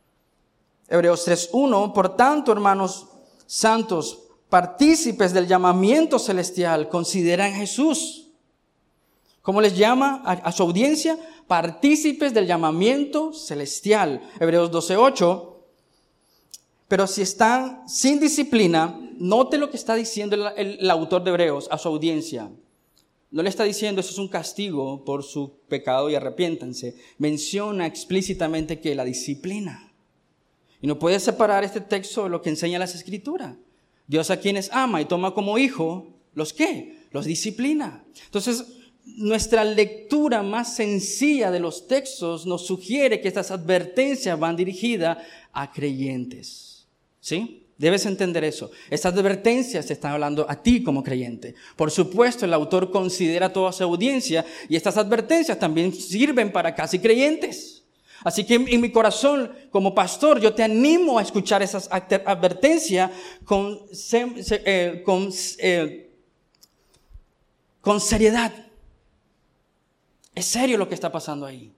Hebreos tres, uno, por tanto, hermanos santos, partícipes del llamamiento celestial, consideran a Jesús. ¿Cómo les llama a, a su audiencia? Partícipes del llamamiento celestial. Hebreos doce, ocho. Pero si están sin disciplina, note lo que está diciendo el, el, el autor de Hebreos a su audiencia. No le está diciendo eso es un castigo por su pecado y arrepiéntanse. Menciona explícitamente que la disciplina. Y no puede separar este texto de lo que enseña las Escrituras. Dios a quienes ama y toma como hijo, ¿los qué? Los disciplina. Entonces, nuestra lectura más sencilla de los textos nos sugiere que estas advertencias van dirigidas a creyentes. ¿Sí? Debes entender eso. Estas advertencias se están hablando a ti como creyente. Por supuesto, el autor considera toda su audiencia y estas advertencias también sirven para casi creyentes. Así que en mi corazón, como pastor, yo te animo a escuchar esas advertencias con, eh, con, eh, con seriedad. Es serio lo que está pasando ahí.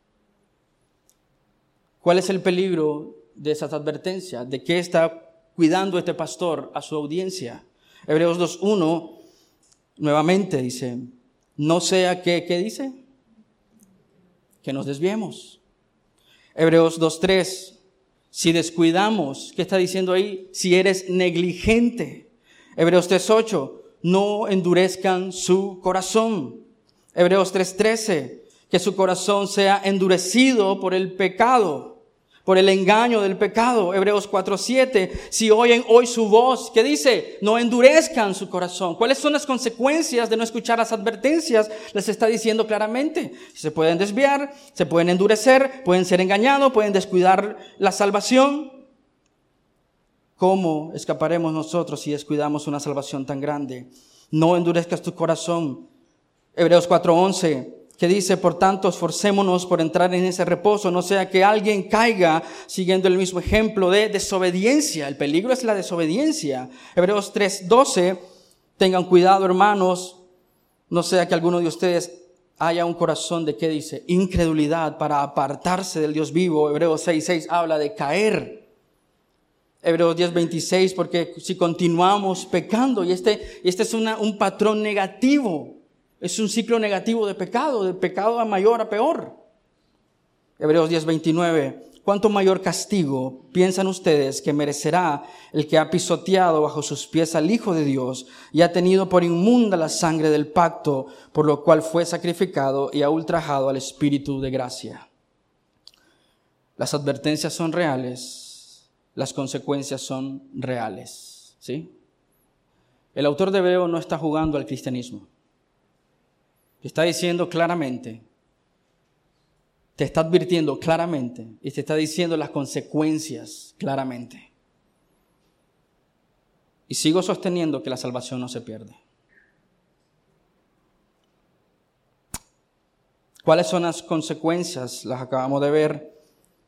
¿Cuál es el peligro de esas advertencias? ¿De qué está cuidando este pastor a su audiencia? Hebreos dos uno, nuevamente dice, no sea que, ¿qué dice? Que nos desviemos. Hebreos dos tres, si descuidamos, ¿qué está diciendo ahí? Si eres negligente. Hebreos tres ocho, no endurezcan su corazón. Hebreos tres trece, que su corazón sea endurecido por el pecado, por el engaño del pecado. Hebreos cuatro siete, si oyen hoy su voz, ¿qué dice? No endurezcan su corazón. ¿Cuáles son las consecuencias de no escuchar las advertencias? Les está diciendo claramente. Se pueden desviar, se pueden endurecer, pueden ser engañados, pueden descuidar la salvación. ¿Cómo escaparemos nosotros si descuidamos una salvación tan grande? No endurezcas tu corazón. Hebreos cuatro once, que dice, por tanto, esforcémonos por entrar en ese reposo, no sea que alguien caiga siguiendo el mismo ejemplo de desobediencia. El peligro es la desobediencia. Hebreos tres doce, tengan cuidado, hermanos, no sea que alguno de ustedes haya un corazón de, ¿qué dice? Incredulidad para apartarse del Dios vivo. Hebreos seis seis habla de caer. Hebreos diez veintiséis, porque si continuamos pecando, y este, este es una, un patrón negativo, es un ciclo negativo de pecado, de pecado a mayor a peor. Hebreos diez veintinueve, ¿cuánto mayor castigo piensan ustedes que merecerá el que ha pisoteado bajo sus pies al Hijo de Dios y ha tenido por inmunda la sangre del pacto, por lo cual fue sacrificado y ha ultrajado al Espíritu de gracia? Las advertencias son reales. Las consecuencias son reales, ¿sí? El autor de Hebreo no está jugando al cristianismo. Te está diciendo claramente, te está advirtiendo claramente y te está diciendo las consecuencias claramente. Y sigo sosteniendo que la salvación no se pierde. ¿Cuáles son las consecuencias? Las acabamos de ver.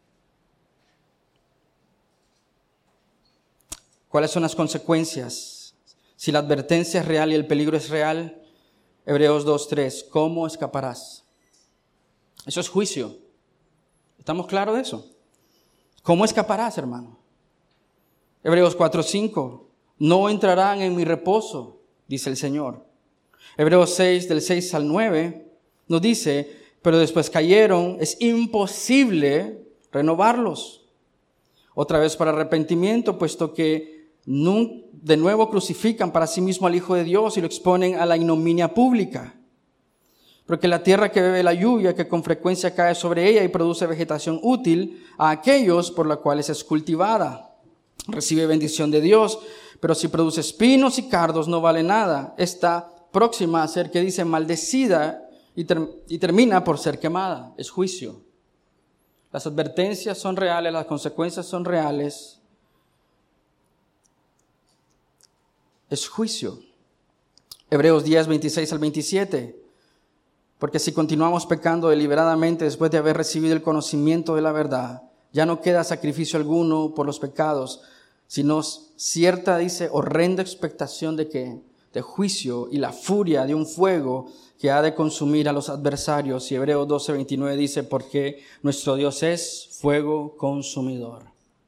¿Cuáles son las consecuencias? Si la advertencia es real y el peligro es real, Hebreos dos tres, ¿cómo escaparás? Eso es juicio. ¿Estamos claros de eso? ¿Cómo escaparás, hermano? Hebreos cuatro cinco, no entrarán en mi reposo, dice el Señor. Hebreos seis, del seis al nueve, nos dice, pero después cayeron, es imposible renovarlos. Otra vez para arrepentimiento, puesto que de nuevo crucifican para sí mismo al Hijo de Dios y lo exponen a la ignominia pública. Porque la tierra que bebe la lluvia, que con frecuencia cae sobre ella y produce vegetación útil a aquellos por la cuales es cultivada, recibe bendición de Dios, pero si produce espinos y cardos no vale nada. Está próxima a ser, que dice, maldecida y, ter- y termina por ser quemada. Es juicio. Las advertencias son reales, las consecuencias son reales. Es juicio. Hebreos diez, veintiséis al veintisiete. Porque si continuamos pecando deliberadamente después de haber recibido el conocimiento de la verdad, ya no queda sacrificio alguno por los pecados, sino cierta, dice, horrenda expectación de que, de juicio y la furia de un fuego que ha de consumir a los adversarios. Y Hebreos doce, veintinueve dice, porque nuestro Dios es fuego consumidor.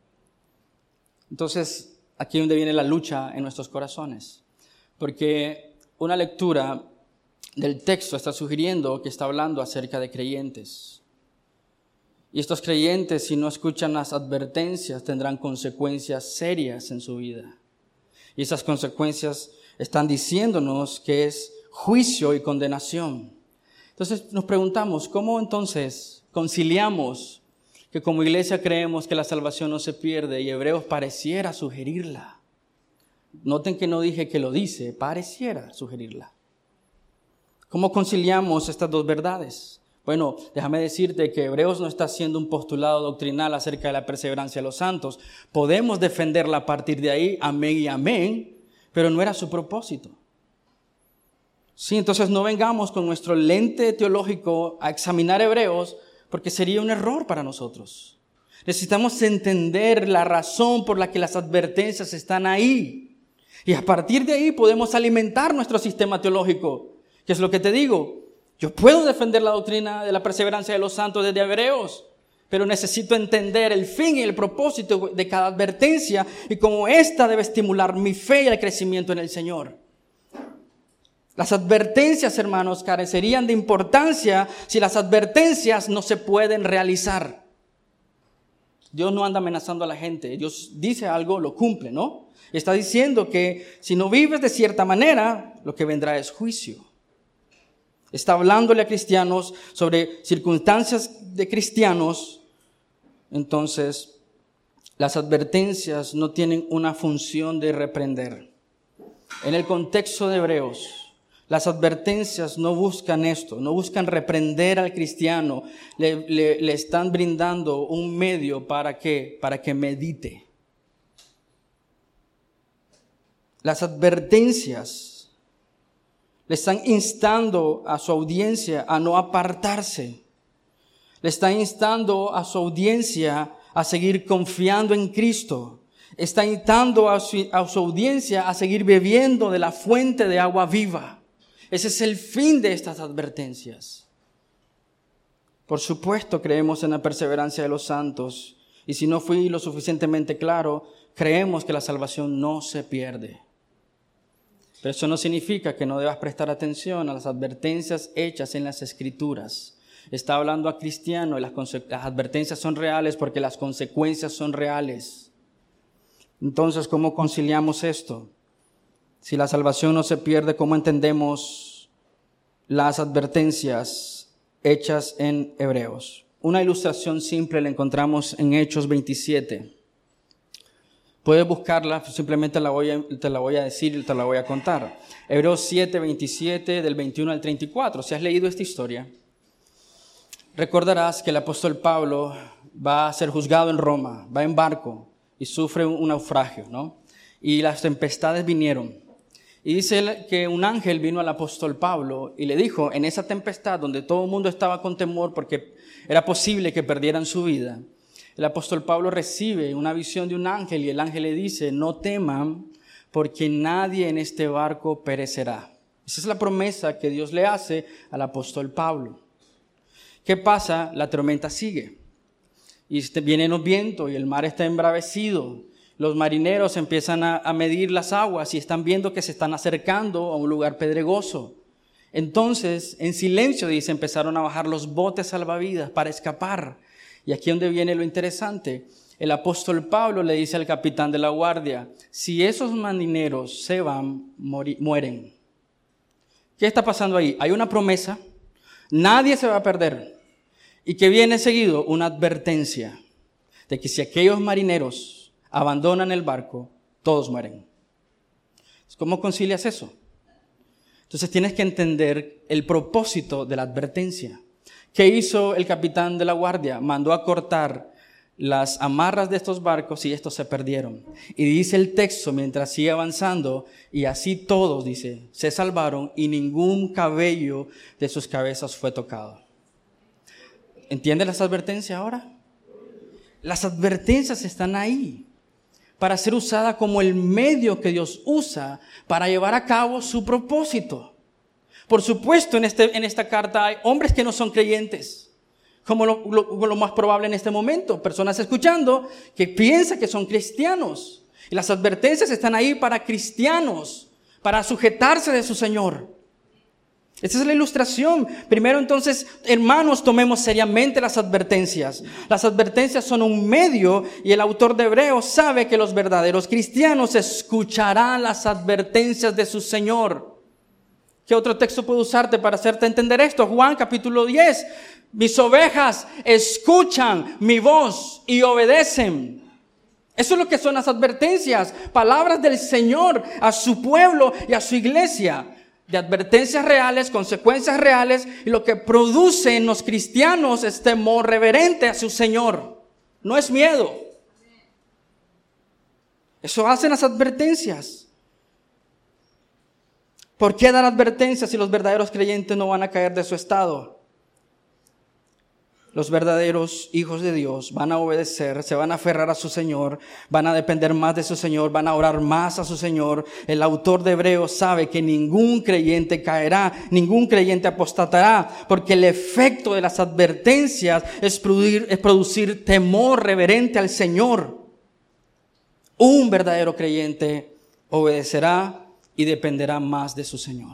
Entonces, aquí es donde viene la lucha en nuestros corazones. Porque una lectura del texto está sugiriendo que está hablando acerca de creyentes. Y estos creyentes, si no escuchan las advertencias, tendrán consecuencias serias en su vida. Y esas consecuencias están diciéndonos que es juicio y condenación. Entonces nos preguntamos, ¿cómo entonces conciliamos que como iglesia creemos que la salvación no se pierde y Hebreos pareciera sugerirla? Noten que no dije que lo dice, pareciera sugerirla. ¿Cómo conciliamos estas dos verdades? Bueno, déjame decirte que Hebreos no está haciendo un postulado doctrinal acerca de la perseverancia de los santos. Podemos defenderla a partir de ahí, amén y amén, pero no era su propósito. Sí, entonces no vengamos con nuestro lente teológico a examinar Hebreos, porque sería un error para nosotros. Necesitamos entender la razón por la que las advertencias están ahí. Y a partir de ahí podemos alimentar nuestro sistema teológico. ¿Qué es lo que te digo? Yo puedo defender la doctrina de la perseverancia de los santos desde Hebreos, pero necesito entender el fin y el propósito de cada advertencia y cómo ésta debe estimular mi fe y el crecimiento en el Señor. Las advertencias, hermanos, carecerían de importancia si las advertencias no se pueden realizar. Dios no anda amenazando a la gente. Dios dice algo, lo cumple, ¿no? Y está diciendo que si no vives de cierta manera, lo que vendrá es juicio. Está hablándole a cristianos sobre circunstancias de cristianos. Entonces, las advertencias no tienen una función de reprender. En el contexto de Hebreos, las advertencias no buscan esto, no buscan reprender al cristiano. Le, le, le están brindando un medio para que, para que medite. Las advertencias le están instando a su audiencia a no apartarse. Le están instando a su audiencia a seguir confiando en Cristo. Está instando a su, a su audiencia a seguir bebiendo de la fuente de agua viva. Ese es el fin de estas advertencias. Por supuesto, creemos en la perseverancia de los santos. Y si no fui lo suficientemente claro, creemos que la salvación no se pierde. Pero eso no significa que no debas prestar atención a las advertencias hechas en las Escrituras. Está hablando a cristianos y las, conse- las advertencias son reales porque las consecuencias son reales. Entonces, ¿cómo conciliamos esto? Si la salvación no se pierde, ¿cómo entendemos las advertencias hechas en Hebreos? Una ilustración simple la encontramos en Hechos veintisiete. Puedes buscarla, simplemente la voy a, te la voy a decir y te la voy a contar. Hebreos siete, veintisiete, del veintiuno al treinta y cuatro. Si has leído esta historia, recordarás que el apóstol Pablo va a ser juzgado en Roma, va en barco y sufre un naufragio, ¿no? Y las tempestades vinieron. Y dice que un ángel vino al apóstol Pablo y le dijo, en esa tempestad donde todo el mundo estaba con temor porque era posible que perdieran su vida, el apóstol Pablo recibe una visión de un ángel y el ángel le dice, no teman porque nadie en este barco perecerá. Esa es la promesa que Dios le hace al apóstol Pablo. ¿Qué pasa? La tormenta sigue y vienen los vientos y el mar está embravecido. Los marineros empiezan a, a medir las aguas y están viendo que se están acercando a un lugar pedregoso. Entonces, en silencio, dice, empezaron a bajar los botes salvavidas para escapar. Y aquí es donde viene lo interesante. El apóstol Pablo le dice al capitán de la guardia, si esos marineros se van, mori- mueren. ¿Qué está pasando ahí? Hay una promesa, nadie se va a perder. Y que viene seguido una advertencia de que si aquellos marineros abandonan el barco, todos mueren. ¿Cómo concilias eso? Entonces tienes que entender el propósito de la advertencia. ¿Qué hizo el capitán de la guardia? Mandó a cortar las amarras de estos barcos y estos se perdieron. Y dice el texto, mientras sigue avanzando, y así todos, dice, se salvaron y ningún cabello de sus cabezas fue tocado. ¿Entiendes las advertencias ahora? Las advertencias están ahí para ser usadas como el medio que Dios usa para llevar a cabo su propósito. Por supuesto, en, este, en esta carta hay hombres que no son creyentes, como lo, lo, lo más probable en este momento. Personas escuchando que piensan que son cristianos. Y las advertencias están ahí para cristianos, para sujetarse de su Señor. Esta es la ilustración. Primero, entonces, hermanos, tomemos seriamente las advertencias. Las advertencias son un medio y el autor de Hebreos sabe que los verdaderos cristianos escucharán las advertencias de su Señor. ¿Qué otro texto puedo usarte para hacerte entender esto? Juan capítulo diez. Mis ovejas escuchan mi voz y obedecen. Eso es lo que son las advertencias. Palabras del Señor a su pueblo y a su iglesia. De advertencias reales, consecuencias reales. Y lo que produce en los cristianos es temor reverente a su Señor. No es miedo. Eso hacen las advertencias. ¿Por qué dar advertencias si los verdaderos creyentes no van a caer de su estado? Los verdaderos hijos de Dios van a obedecer, se van a aferrar a su Señor, van a depender más de su Señor, van a orar más a su Señor. El autor de Hebreos sabe que ningún creyente caerá, ningún creyente apostatará, porque el efecto de las advertencias es producir, es producir temor reverente al Señor. Un verdadero creyente obedecerá y dependerá más de su Señor.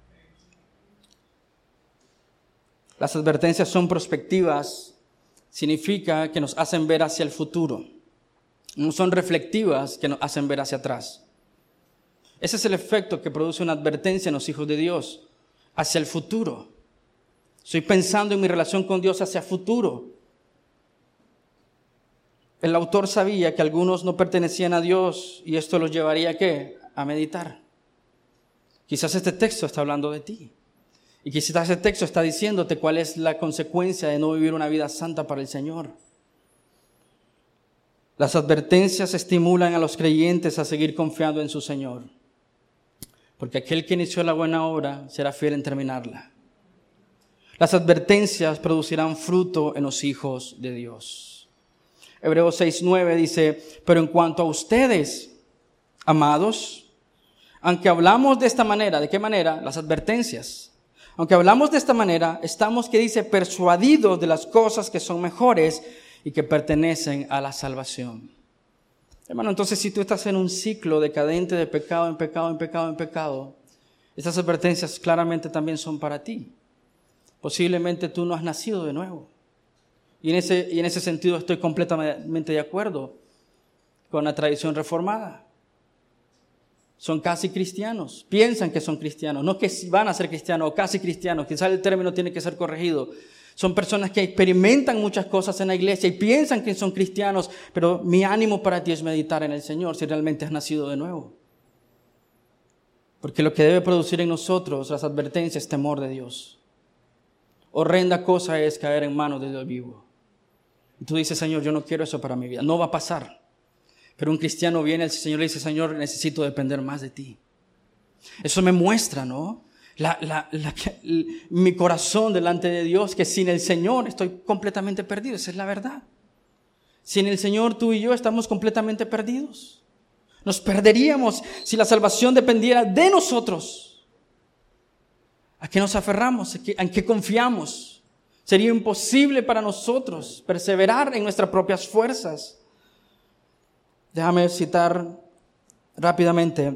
Las advertencias son prospectivas, significa que nos hacen ver hacia el futuro. No son reflectivas, que nos hacen ver hacia atrás. Ese es el efecto que produce una advertencia en los hijos de Dios, hacia el futuro. Estoy pensando en mi relación con Dios hacia el futuro. El autor sabía que algunos no pertenecían a Dios y esto los llevaría ¿a qué? A meditar. Quizás este texto está hablando de ti. Y quizás ese texto está diciéndote cuál es la consecuencia de no vivir una vida santa para el Señor. Las advertencias estimulan a los creyentes a seguir confiando en su Señor. Porque aquel que inició la buena obra será fiel en terminarla. Las advertencias producirán fruto en los hijos de Dios. Hebreos seis nueve dice, pero en cuanto a ustedes, amados, aunque hablamos de esta manera, ¿de qué manera? Las advertencias. Aunque hablamos de esta manera, estamos, que dice, persuadidos de las cosas que son mejores y que pertenecen a la salvación. Hermano, entonces si tú estás en un ciclo decadente de pecado en pecado, en pecado, en pecado, estas advertencias claramente también son para ti. Posiblemente tú no has nacido de nuevo. Y en ese, y en ese sentido estoy completamente de acuerdo con la tradición reformada. Son casi cristianos, piensan que son cristianos, no que van a ser cristianos o casi cristianos, quizás el término tiene que ser corregido. Son personas que experimentan muchas cosas en la iglesia y piensan que son cristianos, pero mi ánimo para ti es meditar en el Señor si realmente has nacido de nuevo. Porque lo que debe producir en nosotros las advertencias es temor de Dios. Horrenda cosa es caer en manos de Dios vivo. Y tú dices, Señor, yo no quiero eso para mi vida. No va a pasar. Pero un cristiano viene al Señor y le dice, Señor, necesito depender más de ti. Eso me muestra, ¿no? La, la, la, mi corazón delante de Dios, que sin el Señor estoy completamente perdido. Esa es la verdad. Sin el Señor, tú y yo estamos completamente perdidos. Nos perderíamos si la salvación dependiera de nosotros. ¿A qué nos aferramos? ¿En qué confiamos? Sería imposible para nosotros perseverar en nuestras propias fuerzas. Déjame citar rápidamente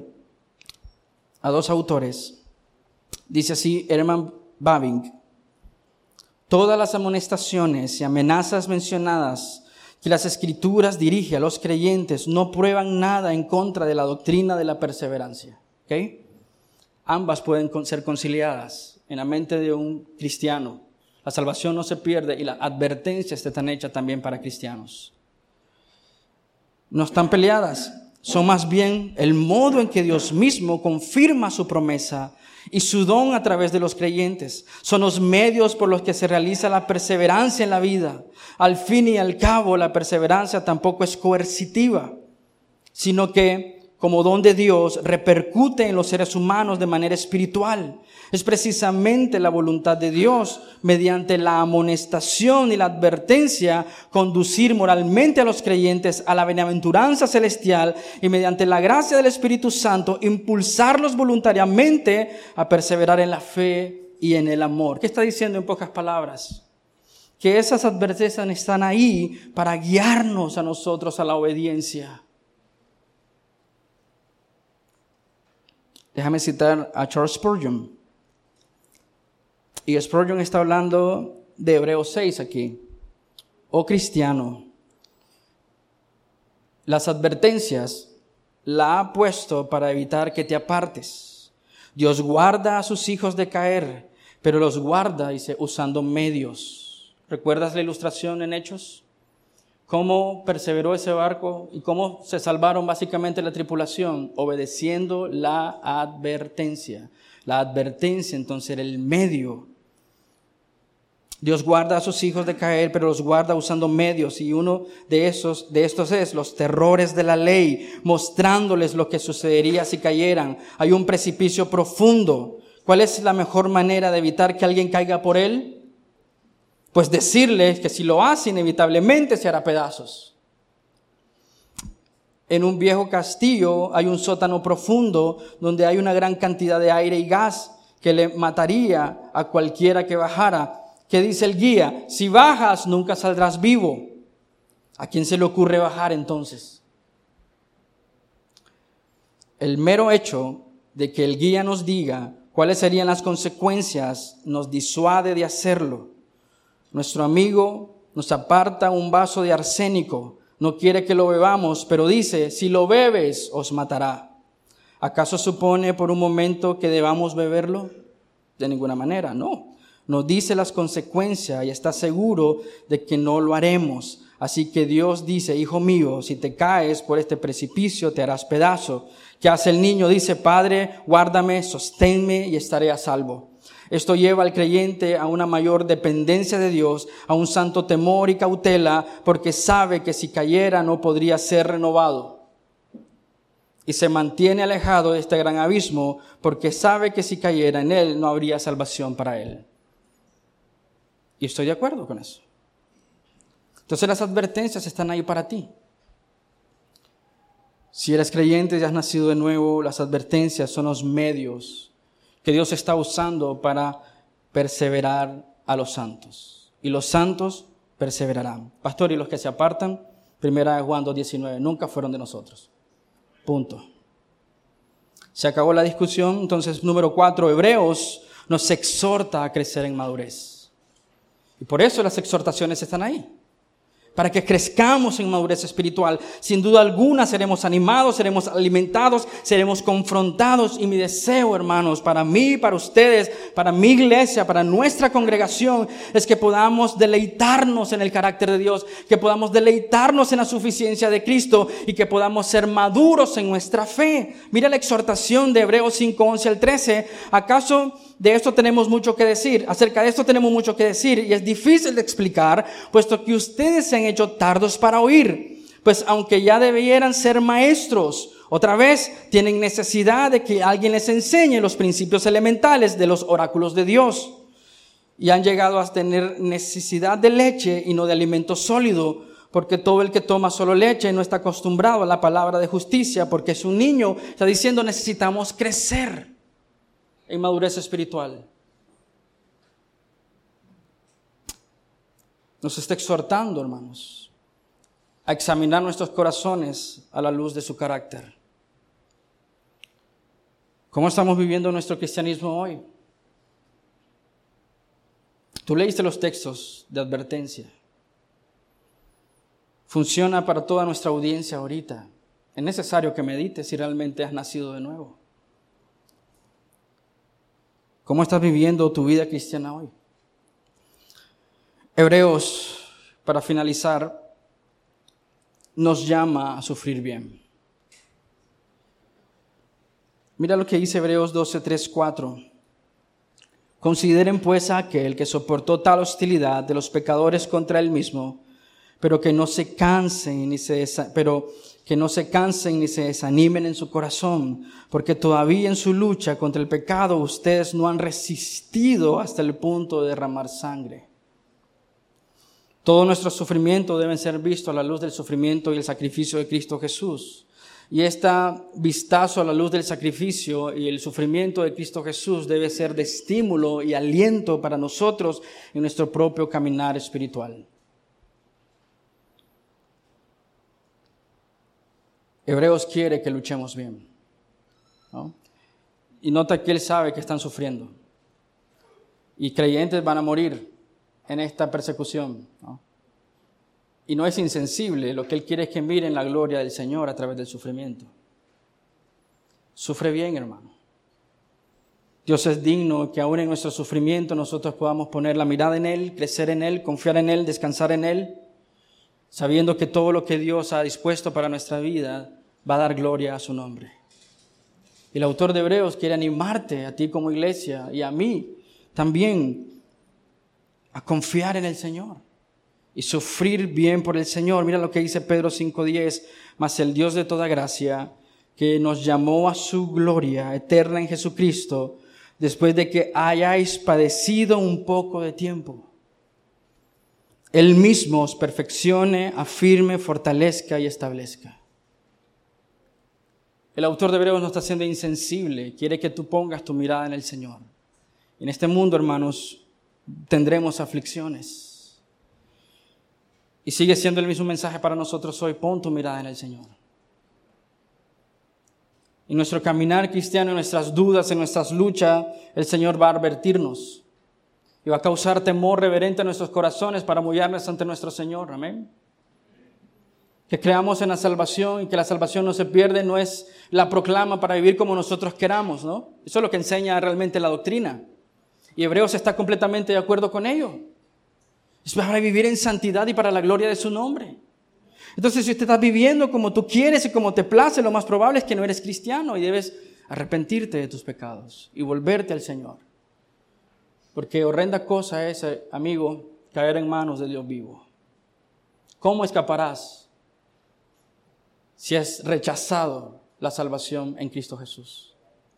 a dos autores. Dice así Herman Bavinck: todas las amonestaciones y amenazas mencionadas que las Escrituras dirige a los creyentes no prueban nada en contra de la doctrina de la perseverancia. ¿Okay? Ambas pueden ser conciliadas en la mente de un cristiano. La salvación no se pierde y las advertencias están hechas también para cristianos. No están peleadas, son más bien el modo en que Dios mismo confirma su promesa y su don a través de los creyentes. Son los medios por los que se realiza la perseverancia en la vida. Al fin y al cabo, la perseverancia tampoco es coercitiva, sino que, como don de Dios, repercute en los seres humanos de manera espiritual. Es precisamente la voluntad de Dios, mediante la amonestación y la advertencia, conducir moralmente a los creyentes a la bienaventuranza celestial y mediante la gracia del Espíritu Santo, impulsarlos voluntariamente a perseverar en la fe y en el amor. ¿Qué está diciendo en pocas palabras? Que esas advertencias están ahí para guiarnos a nosotros a la obediencia. Déjame citar a Charles Spurgeon. Y Spurgeon está hablando de Hebreos seis aquí. Oh cristiano, las advertencias la ha puesto para evitar que te apartes. Dios guarda a sus hijos de caer, pero los guarda, dice, usando medios. ¿Recuerdas la ilustración en Hechos? ¿Cómo perseveró ese barco y cómo se salvaron básicamente la tripulación? Obedeciendo la advertencia. La advertencia entonces era el medio. Dios guarda a sus hijos de caer, pero los guarda usando medios. Y uno de esos, de estos es los terrores de la ley, mostrándoles lo que sucedería si cayeran. Hay un precipicio profundo. ¿Cuál es la mejor manera de evitar que alguien caiga por él? Pues decirles que si lo hace, inevitablemente se hará pedazos. En un viejo castillo hay un sótano profundo donde hay una gran cantidad de aire y gas que le mataría a cualquiera que bajara. ¿Qué dice el guía? Si bajas, nunca saldrás vivo. ¿A quién se le ocurre bajar entonces? El mero hecho de que el guía nos diga cuáles serían las consecuencias nos disuade de hacerlo. Nuestro amigo nos aparta un vaso de arsénico, no quiere que lo bebamos, pero dice, si lo bebes, os matará. ¿Acaso supone por un momento que debamos beberlo? De ninguna manera, no. Nos dice las consecuencias y está seguro de que no lo haremos. Así que Dios dice, hijo mío, si te caes por este precipicio, te harás pedazo. ¿Qué hace el niño? Dice, Padre, guárdame, sosténme y estaré a salvo. Esto lleva al creyente a una mayor dependencia de Dios, a un santo temor y cautela, porque sabe que si cayera no podría ser renovado. Y se mantiene alejado de este gran abismo, porque sabe que si cayera en él no habría salvación para él. Y estoy de acuerdo con eso. Entonces las advertencias están ahí para ti. Si eres creyente y has nacido de nuevo, las advertencias son los medios que Dios está usando para perseverar a los santos. Y los santos perseverarán. Pastor, ¿y los que se apartan? Primera de Juan dos diecinueve, nunca fueron de nosotros. Punto. Se acabó la discusión. Entonces, número cuatro, Hebreos nos exhorta a crecer en madurez. Y por eso las exhortaciones están ahí. Para que crezcamos en madurez espiritual. Sin duda alguna seremos animados, seremos alimentados, seremos confrontados. Y mi deseo, hermanos, para mí, para ustedes, para mi iglesia, para nuestra congregación, es que podamos deleitarnos en el carácter de Dios, que podamos deleitarnos en la suficiencia de Cristo y que podamos ser maduros en nuestra fe. Mira la exhortación de Hebreos cinco, once al trece. ¿Acaso de esto tenemos mucho que decir? Acerca de esto tenemos mucho que decir y es difícil de explicar, puesto que ustedes se han hecho tardos para oír. Pues aunque ya debieran ser maestros, otra vez tienen necesidad de que alguien les enseñe los principios elementales de los oráculos de Dios. Y han llegado a tener necesidad de leche y no de alimento sólido, porque todo el que toma solo leche no está acostumbrado a la palabra de justicia, porque es un niño. Está diciendo, necesitamos crecer en madurez espiritual. Nos está exhortando, hermanos, a examinar nuestros corazones a la luz de su carácter. ¿Cómo estamos viviendo nuestro cristianismo hoy? Tú leíste los textos de advertencia. Funciona para toda nuestra audiencia ahorita. Es necesario que medites si realmente has nacido de nuevo. ¿Cómo estás viviendo tu vida cristiana hoy? Hebreos, para finalizar, nos llama a sufrir bien. Mira lo que dice Hebreos doce, tres, cuatro. Consideren pues a aquel que soportó tal hostilidad de los pecadores contra él mismo, pero que no se cansen ni se desa- pero que no se cansen ni se desanimen en su corazón, porque todavía en su lucha contra el pecado ustedes no han resistido hasta el punto de derramar sangre. Todo nuestro sufrimiento debe ser visto a la luz del sufrimiento y el sacrificio de Cristo Jesús. Y este vistazo a la luz del sacrificio y el sufrimiento de Cristo Jesús debe ser de estímulo y aliento para nosotros en nuestro propio caminar espiritual. Hebreos quiere que luchemos bien, ¿no? Y nota que él sabe que están sufriendo. Y creyentes van a morir en esta persecución, ¿no? Y no es insensible, lo que él quiere es que miren la gloria del Señor a través del sufrimiento. Sufre bien, hermano. Dios es digno que aún en nuestro sufrimiento nosotros podamos poner la mirada en Él, crecer en Él, confiar en Él, descansar en Él, sabiendo que todo lo que Dios ha dispuesto para nuestra vida va a dar gloria a su nombre. Y el autor de Hebreos quiere animarte a ti como iglesia y a mí también a confiar en el Señor y sufrir bien por el Señor. Mira lo que dice Pedro cinco diez, mas el Dios de toda gracia, que nos llamó a su gloria eterna en Jesucristo, después de que hayáis padecido un poco de tiempo, Él mismo os perfeccione, afirme, fortalezca y establezca. El autor de Hebreos no está siendo insensible, quiere que tú pongas tu mirada en el Señor. En este mundo, hermanos, tendremos aflicciones. Y sigue siendo el mismo mensaje para nosotros hoy, pon tu mirada en el Señor. En nuestro caminar cristiano, en nuestras dudas, en nuestras luchas, el Señor va a advertirnos y va a causar temor reverente a nuestros corazones para humillarnos ante nuestro Señor. Amén. Que creamos en la salvación y que la salvación no se pierde, no es la proclama para vivir como nosotros queramos, ¿no? Eso es lo que enseña realmente la doctrina. Y Hebreos está completamente de acuerdo con ello. Es para vivir en santidad y para la gloria de su nombre. Entonces, si usted está viviendo como tú quieres y como te place, lo más probable es que no eres cristiano y debes arrepentirte de tus pecados y volverte al Señor. Porque horrenda cosa es, amigo, caer en manos de Dios vivo. ¿Cómo escaparás si has rechazado la salvación en Cristo Jesús?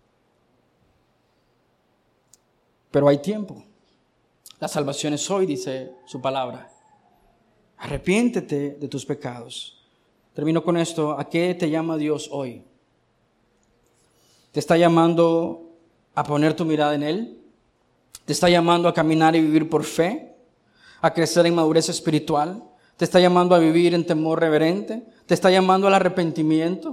Pero hay tiempo. La salvación es hoy, dice su palabra. Arrepiéntete de tus pecados. Termino con esto. ¿A qué te llama Dios hoy? ¿Te está llamando a poner tu mirada en Él? ¿Te está llamando a caminar y vivir por fe? ¿A crecer en madurez espiritual? ¿Te está llamando a vivir en temor reverente? ¿Te está llamando al arrepentimiento?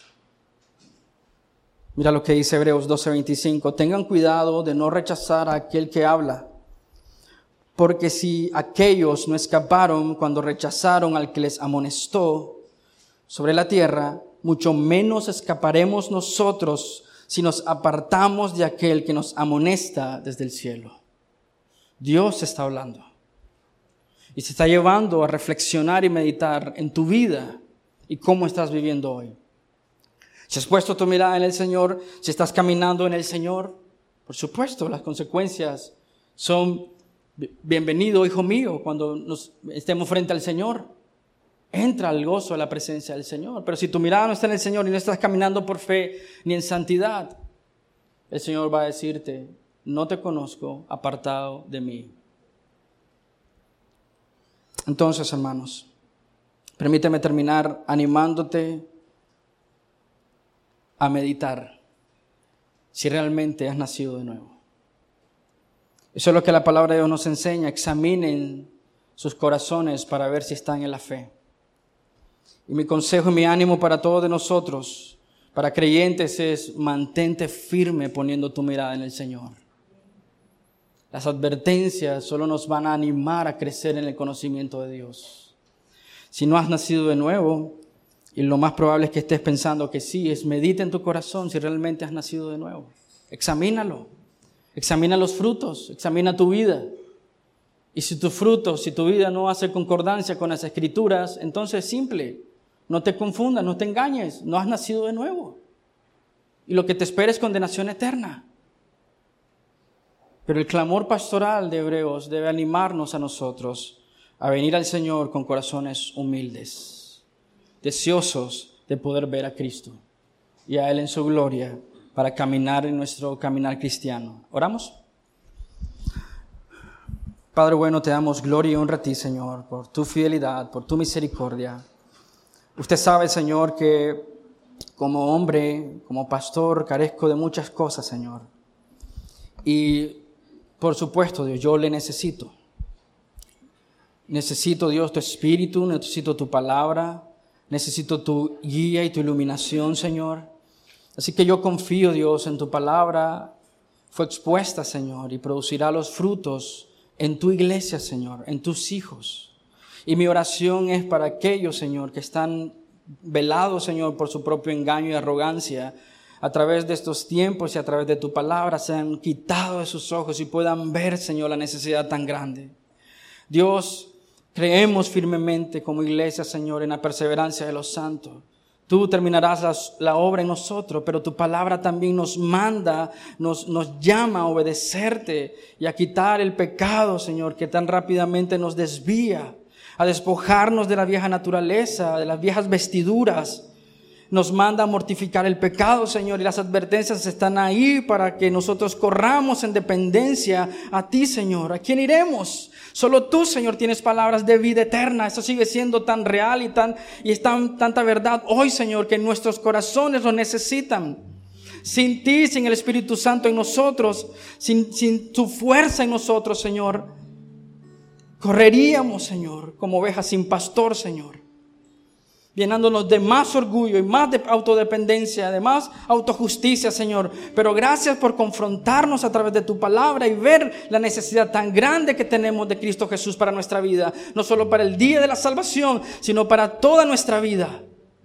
Mira lo que dice Hebreos doce veinticinco. Tengan cuidado de no rechazar a aquel que habla, porque si aquellos no escaparon cuando rechazaron al que les amonestó sobre la tierra, mucho menos escaparemos nosotros si nos apartamos de aquel que nos amonesta desde el cielo. Dios está hablando y se está llevando a reflexionar y meditar en tu vida y cómo estás viviendo hoy. Si has puesto tu mirada en el Señor, si estás caminando en el Señor, por supuesto, las consecuencias son bienvenido, hijo mío, cuando nos estemos frente al Señor. Entra al gozo de la presencia del Señor. Pero si tu mirada no está en el Señor y no estás caminando por fe ni en santidad, el Señor va a decirte, no te conozco, apartado de mí. Entonces, hermanos, permíteme terminar animándote a meditar si realmente has nacido de nuevo. Eso es lo que la palabra de Dios nos enseña. Examinen sus corazones para ver si están en la fe. Y mi consejo y mi ánimo para todos de nosotros, para creyentes, es mantente firme poniendo tu mirada en el Señor. Las advertencias solo nos van a animar a crecer en el conocimiento de Dios. Si no has nacido de nuevo, y lo más probable es que estés pensando que sí, es medita en tu corazón si realmente has nacido de nuevo. Examínalo. Examina los frutos, examina tu vida. Y si tus frutos, si tu vida no hace concordancia con las Escrituras, entonces es simple. No te confundas, no te engañes, no has nacido de nuevo. Y lo que te espera es condenación eterna. Pero el clamor pastoral de Hebreos debe animarnos a nosotros a venir al Señor con corazones humildes, deseosos de poder ver a Cristo y a Él en su gloria para caminar en nuestro caminar cristiano. ¿Oramos? Padre bueno, te damos gloria y honra a ti, Señor, por tu fidelidad, por tu misericordia. Usted sabe, Señor, que como hombre, como pastor, carezco de muchas cosas, Señor. Y por supuesto, Dios, yo le necesito. Necesito, Dios, tu espíritu, necesito tu palabra, necesito tu guía y tu iluminación, Señor. Así que yo confío, Dios, en tu palabra. Fue expuesta, Señor, y producirá los frutos en tu iglesia, Señor, en tus hijos. Y mi oración es para aquellos, Señor, que están velados, Señor, por su propio engaño y arrogancia, a través de estos tiempos y a través de tu palabra, sean quitados de sus ojos y puedan ver, Señor, la necesidad tan grande. Dios, creemos firmemente como iglesia, Señor, en la perseverancia de los santos. Tú terminarás la, la obra en nosotros, pero tu palabra también nos manda, nos, nos llama a obedecerte y a quitar el pecado, Señor, que tan rápidamente nos desvía, a despojarnos de la vieja naturaleza, de las viejas vestiduras. Nos manda a mortificar el pecado, Señor, y las advertencias están ahí para que nosotros corramos en dependencia a ti, Señor. ¿A quién iremos? Solo tú, Señor, tienes palabras de vida eterna. Eso sigue siendo tan real y tan y es tan, tanta verdad hoy, Señor, que nuestros corazones lo necesitan. Sin ti, sin el Espíritu Santo en nosotros, sin, sin tu fuerza en nosotros, Señor, correríamos, Señor, como ovejas sin pastor, Señor, llenándonos de más orgullo y más de autodependencia, de más autojusticia, Señor. Pero gracias por confrontarnos a través de tu palabra y ver la necesidad tan grande que tenemos de Cristo Jesús para nuestra vida. No solo para el día de la salvación, sino para toda nuestra vida.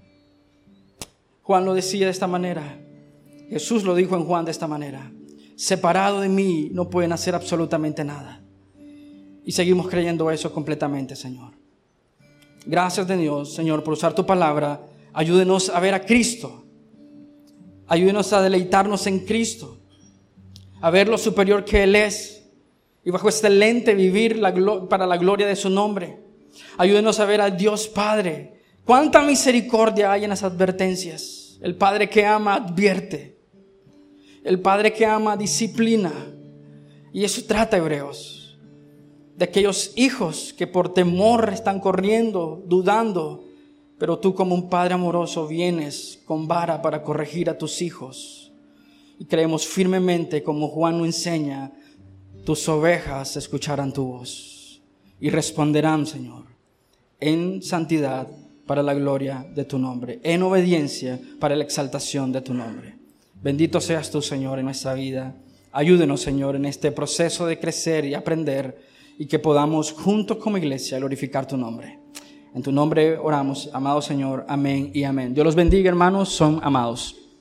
Juan lo decía de esta manera. Jesús lo dijo en Juan de esta manera. Separado de mí no pueden hacer absolutamente nada. Y seguimos creyendo eso completamente, Señor. Gracias de Dios, Señor, por usar tu palabra. Ayúdenos a ver a Cristo. Ayúdenos a deleitarnos en Cristo. A ver lo superior que Él es. Y bajo este lente vivir la, para la gloria de su nombre. Ayúdenos a ver a Dios Padre. Cuánta misericordia hay en las advertencias. El Padre que ama advierte. El Padre que ama disciplina. Y eso trata Hebreos. De aquellos hijos que por temor están corriendo, dudando, pero tú como un padre amoroso vienes con vara para corregir a tus hijos. Y creemos firmemente, como Juan nos enseña, tus ovejas escucharán tu voz y responderán, Señor. en santidad para la gloria de tu nombre, en obediencia para la exaltación de tu nombre. Bendito seas tú, Señor, en nuestra vida. Ayúdenos, Señor, en este proceso de crecer y aprender, y que podamos juntos como iglesia glorificar tu nombre. En tu nombre oramos, amado Señor. Amén y amén. Dios los bendiga, hermanos. Son amados.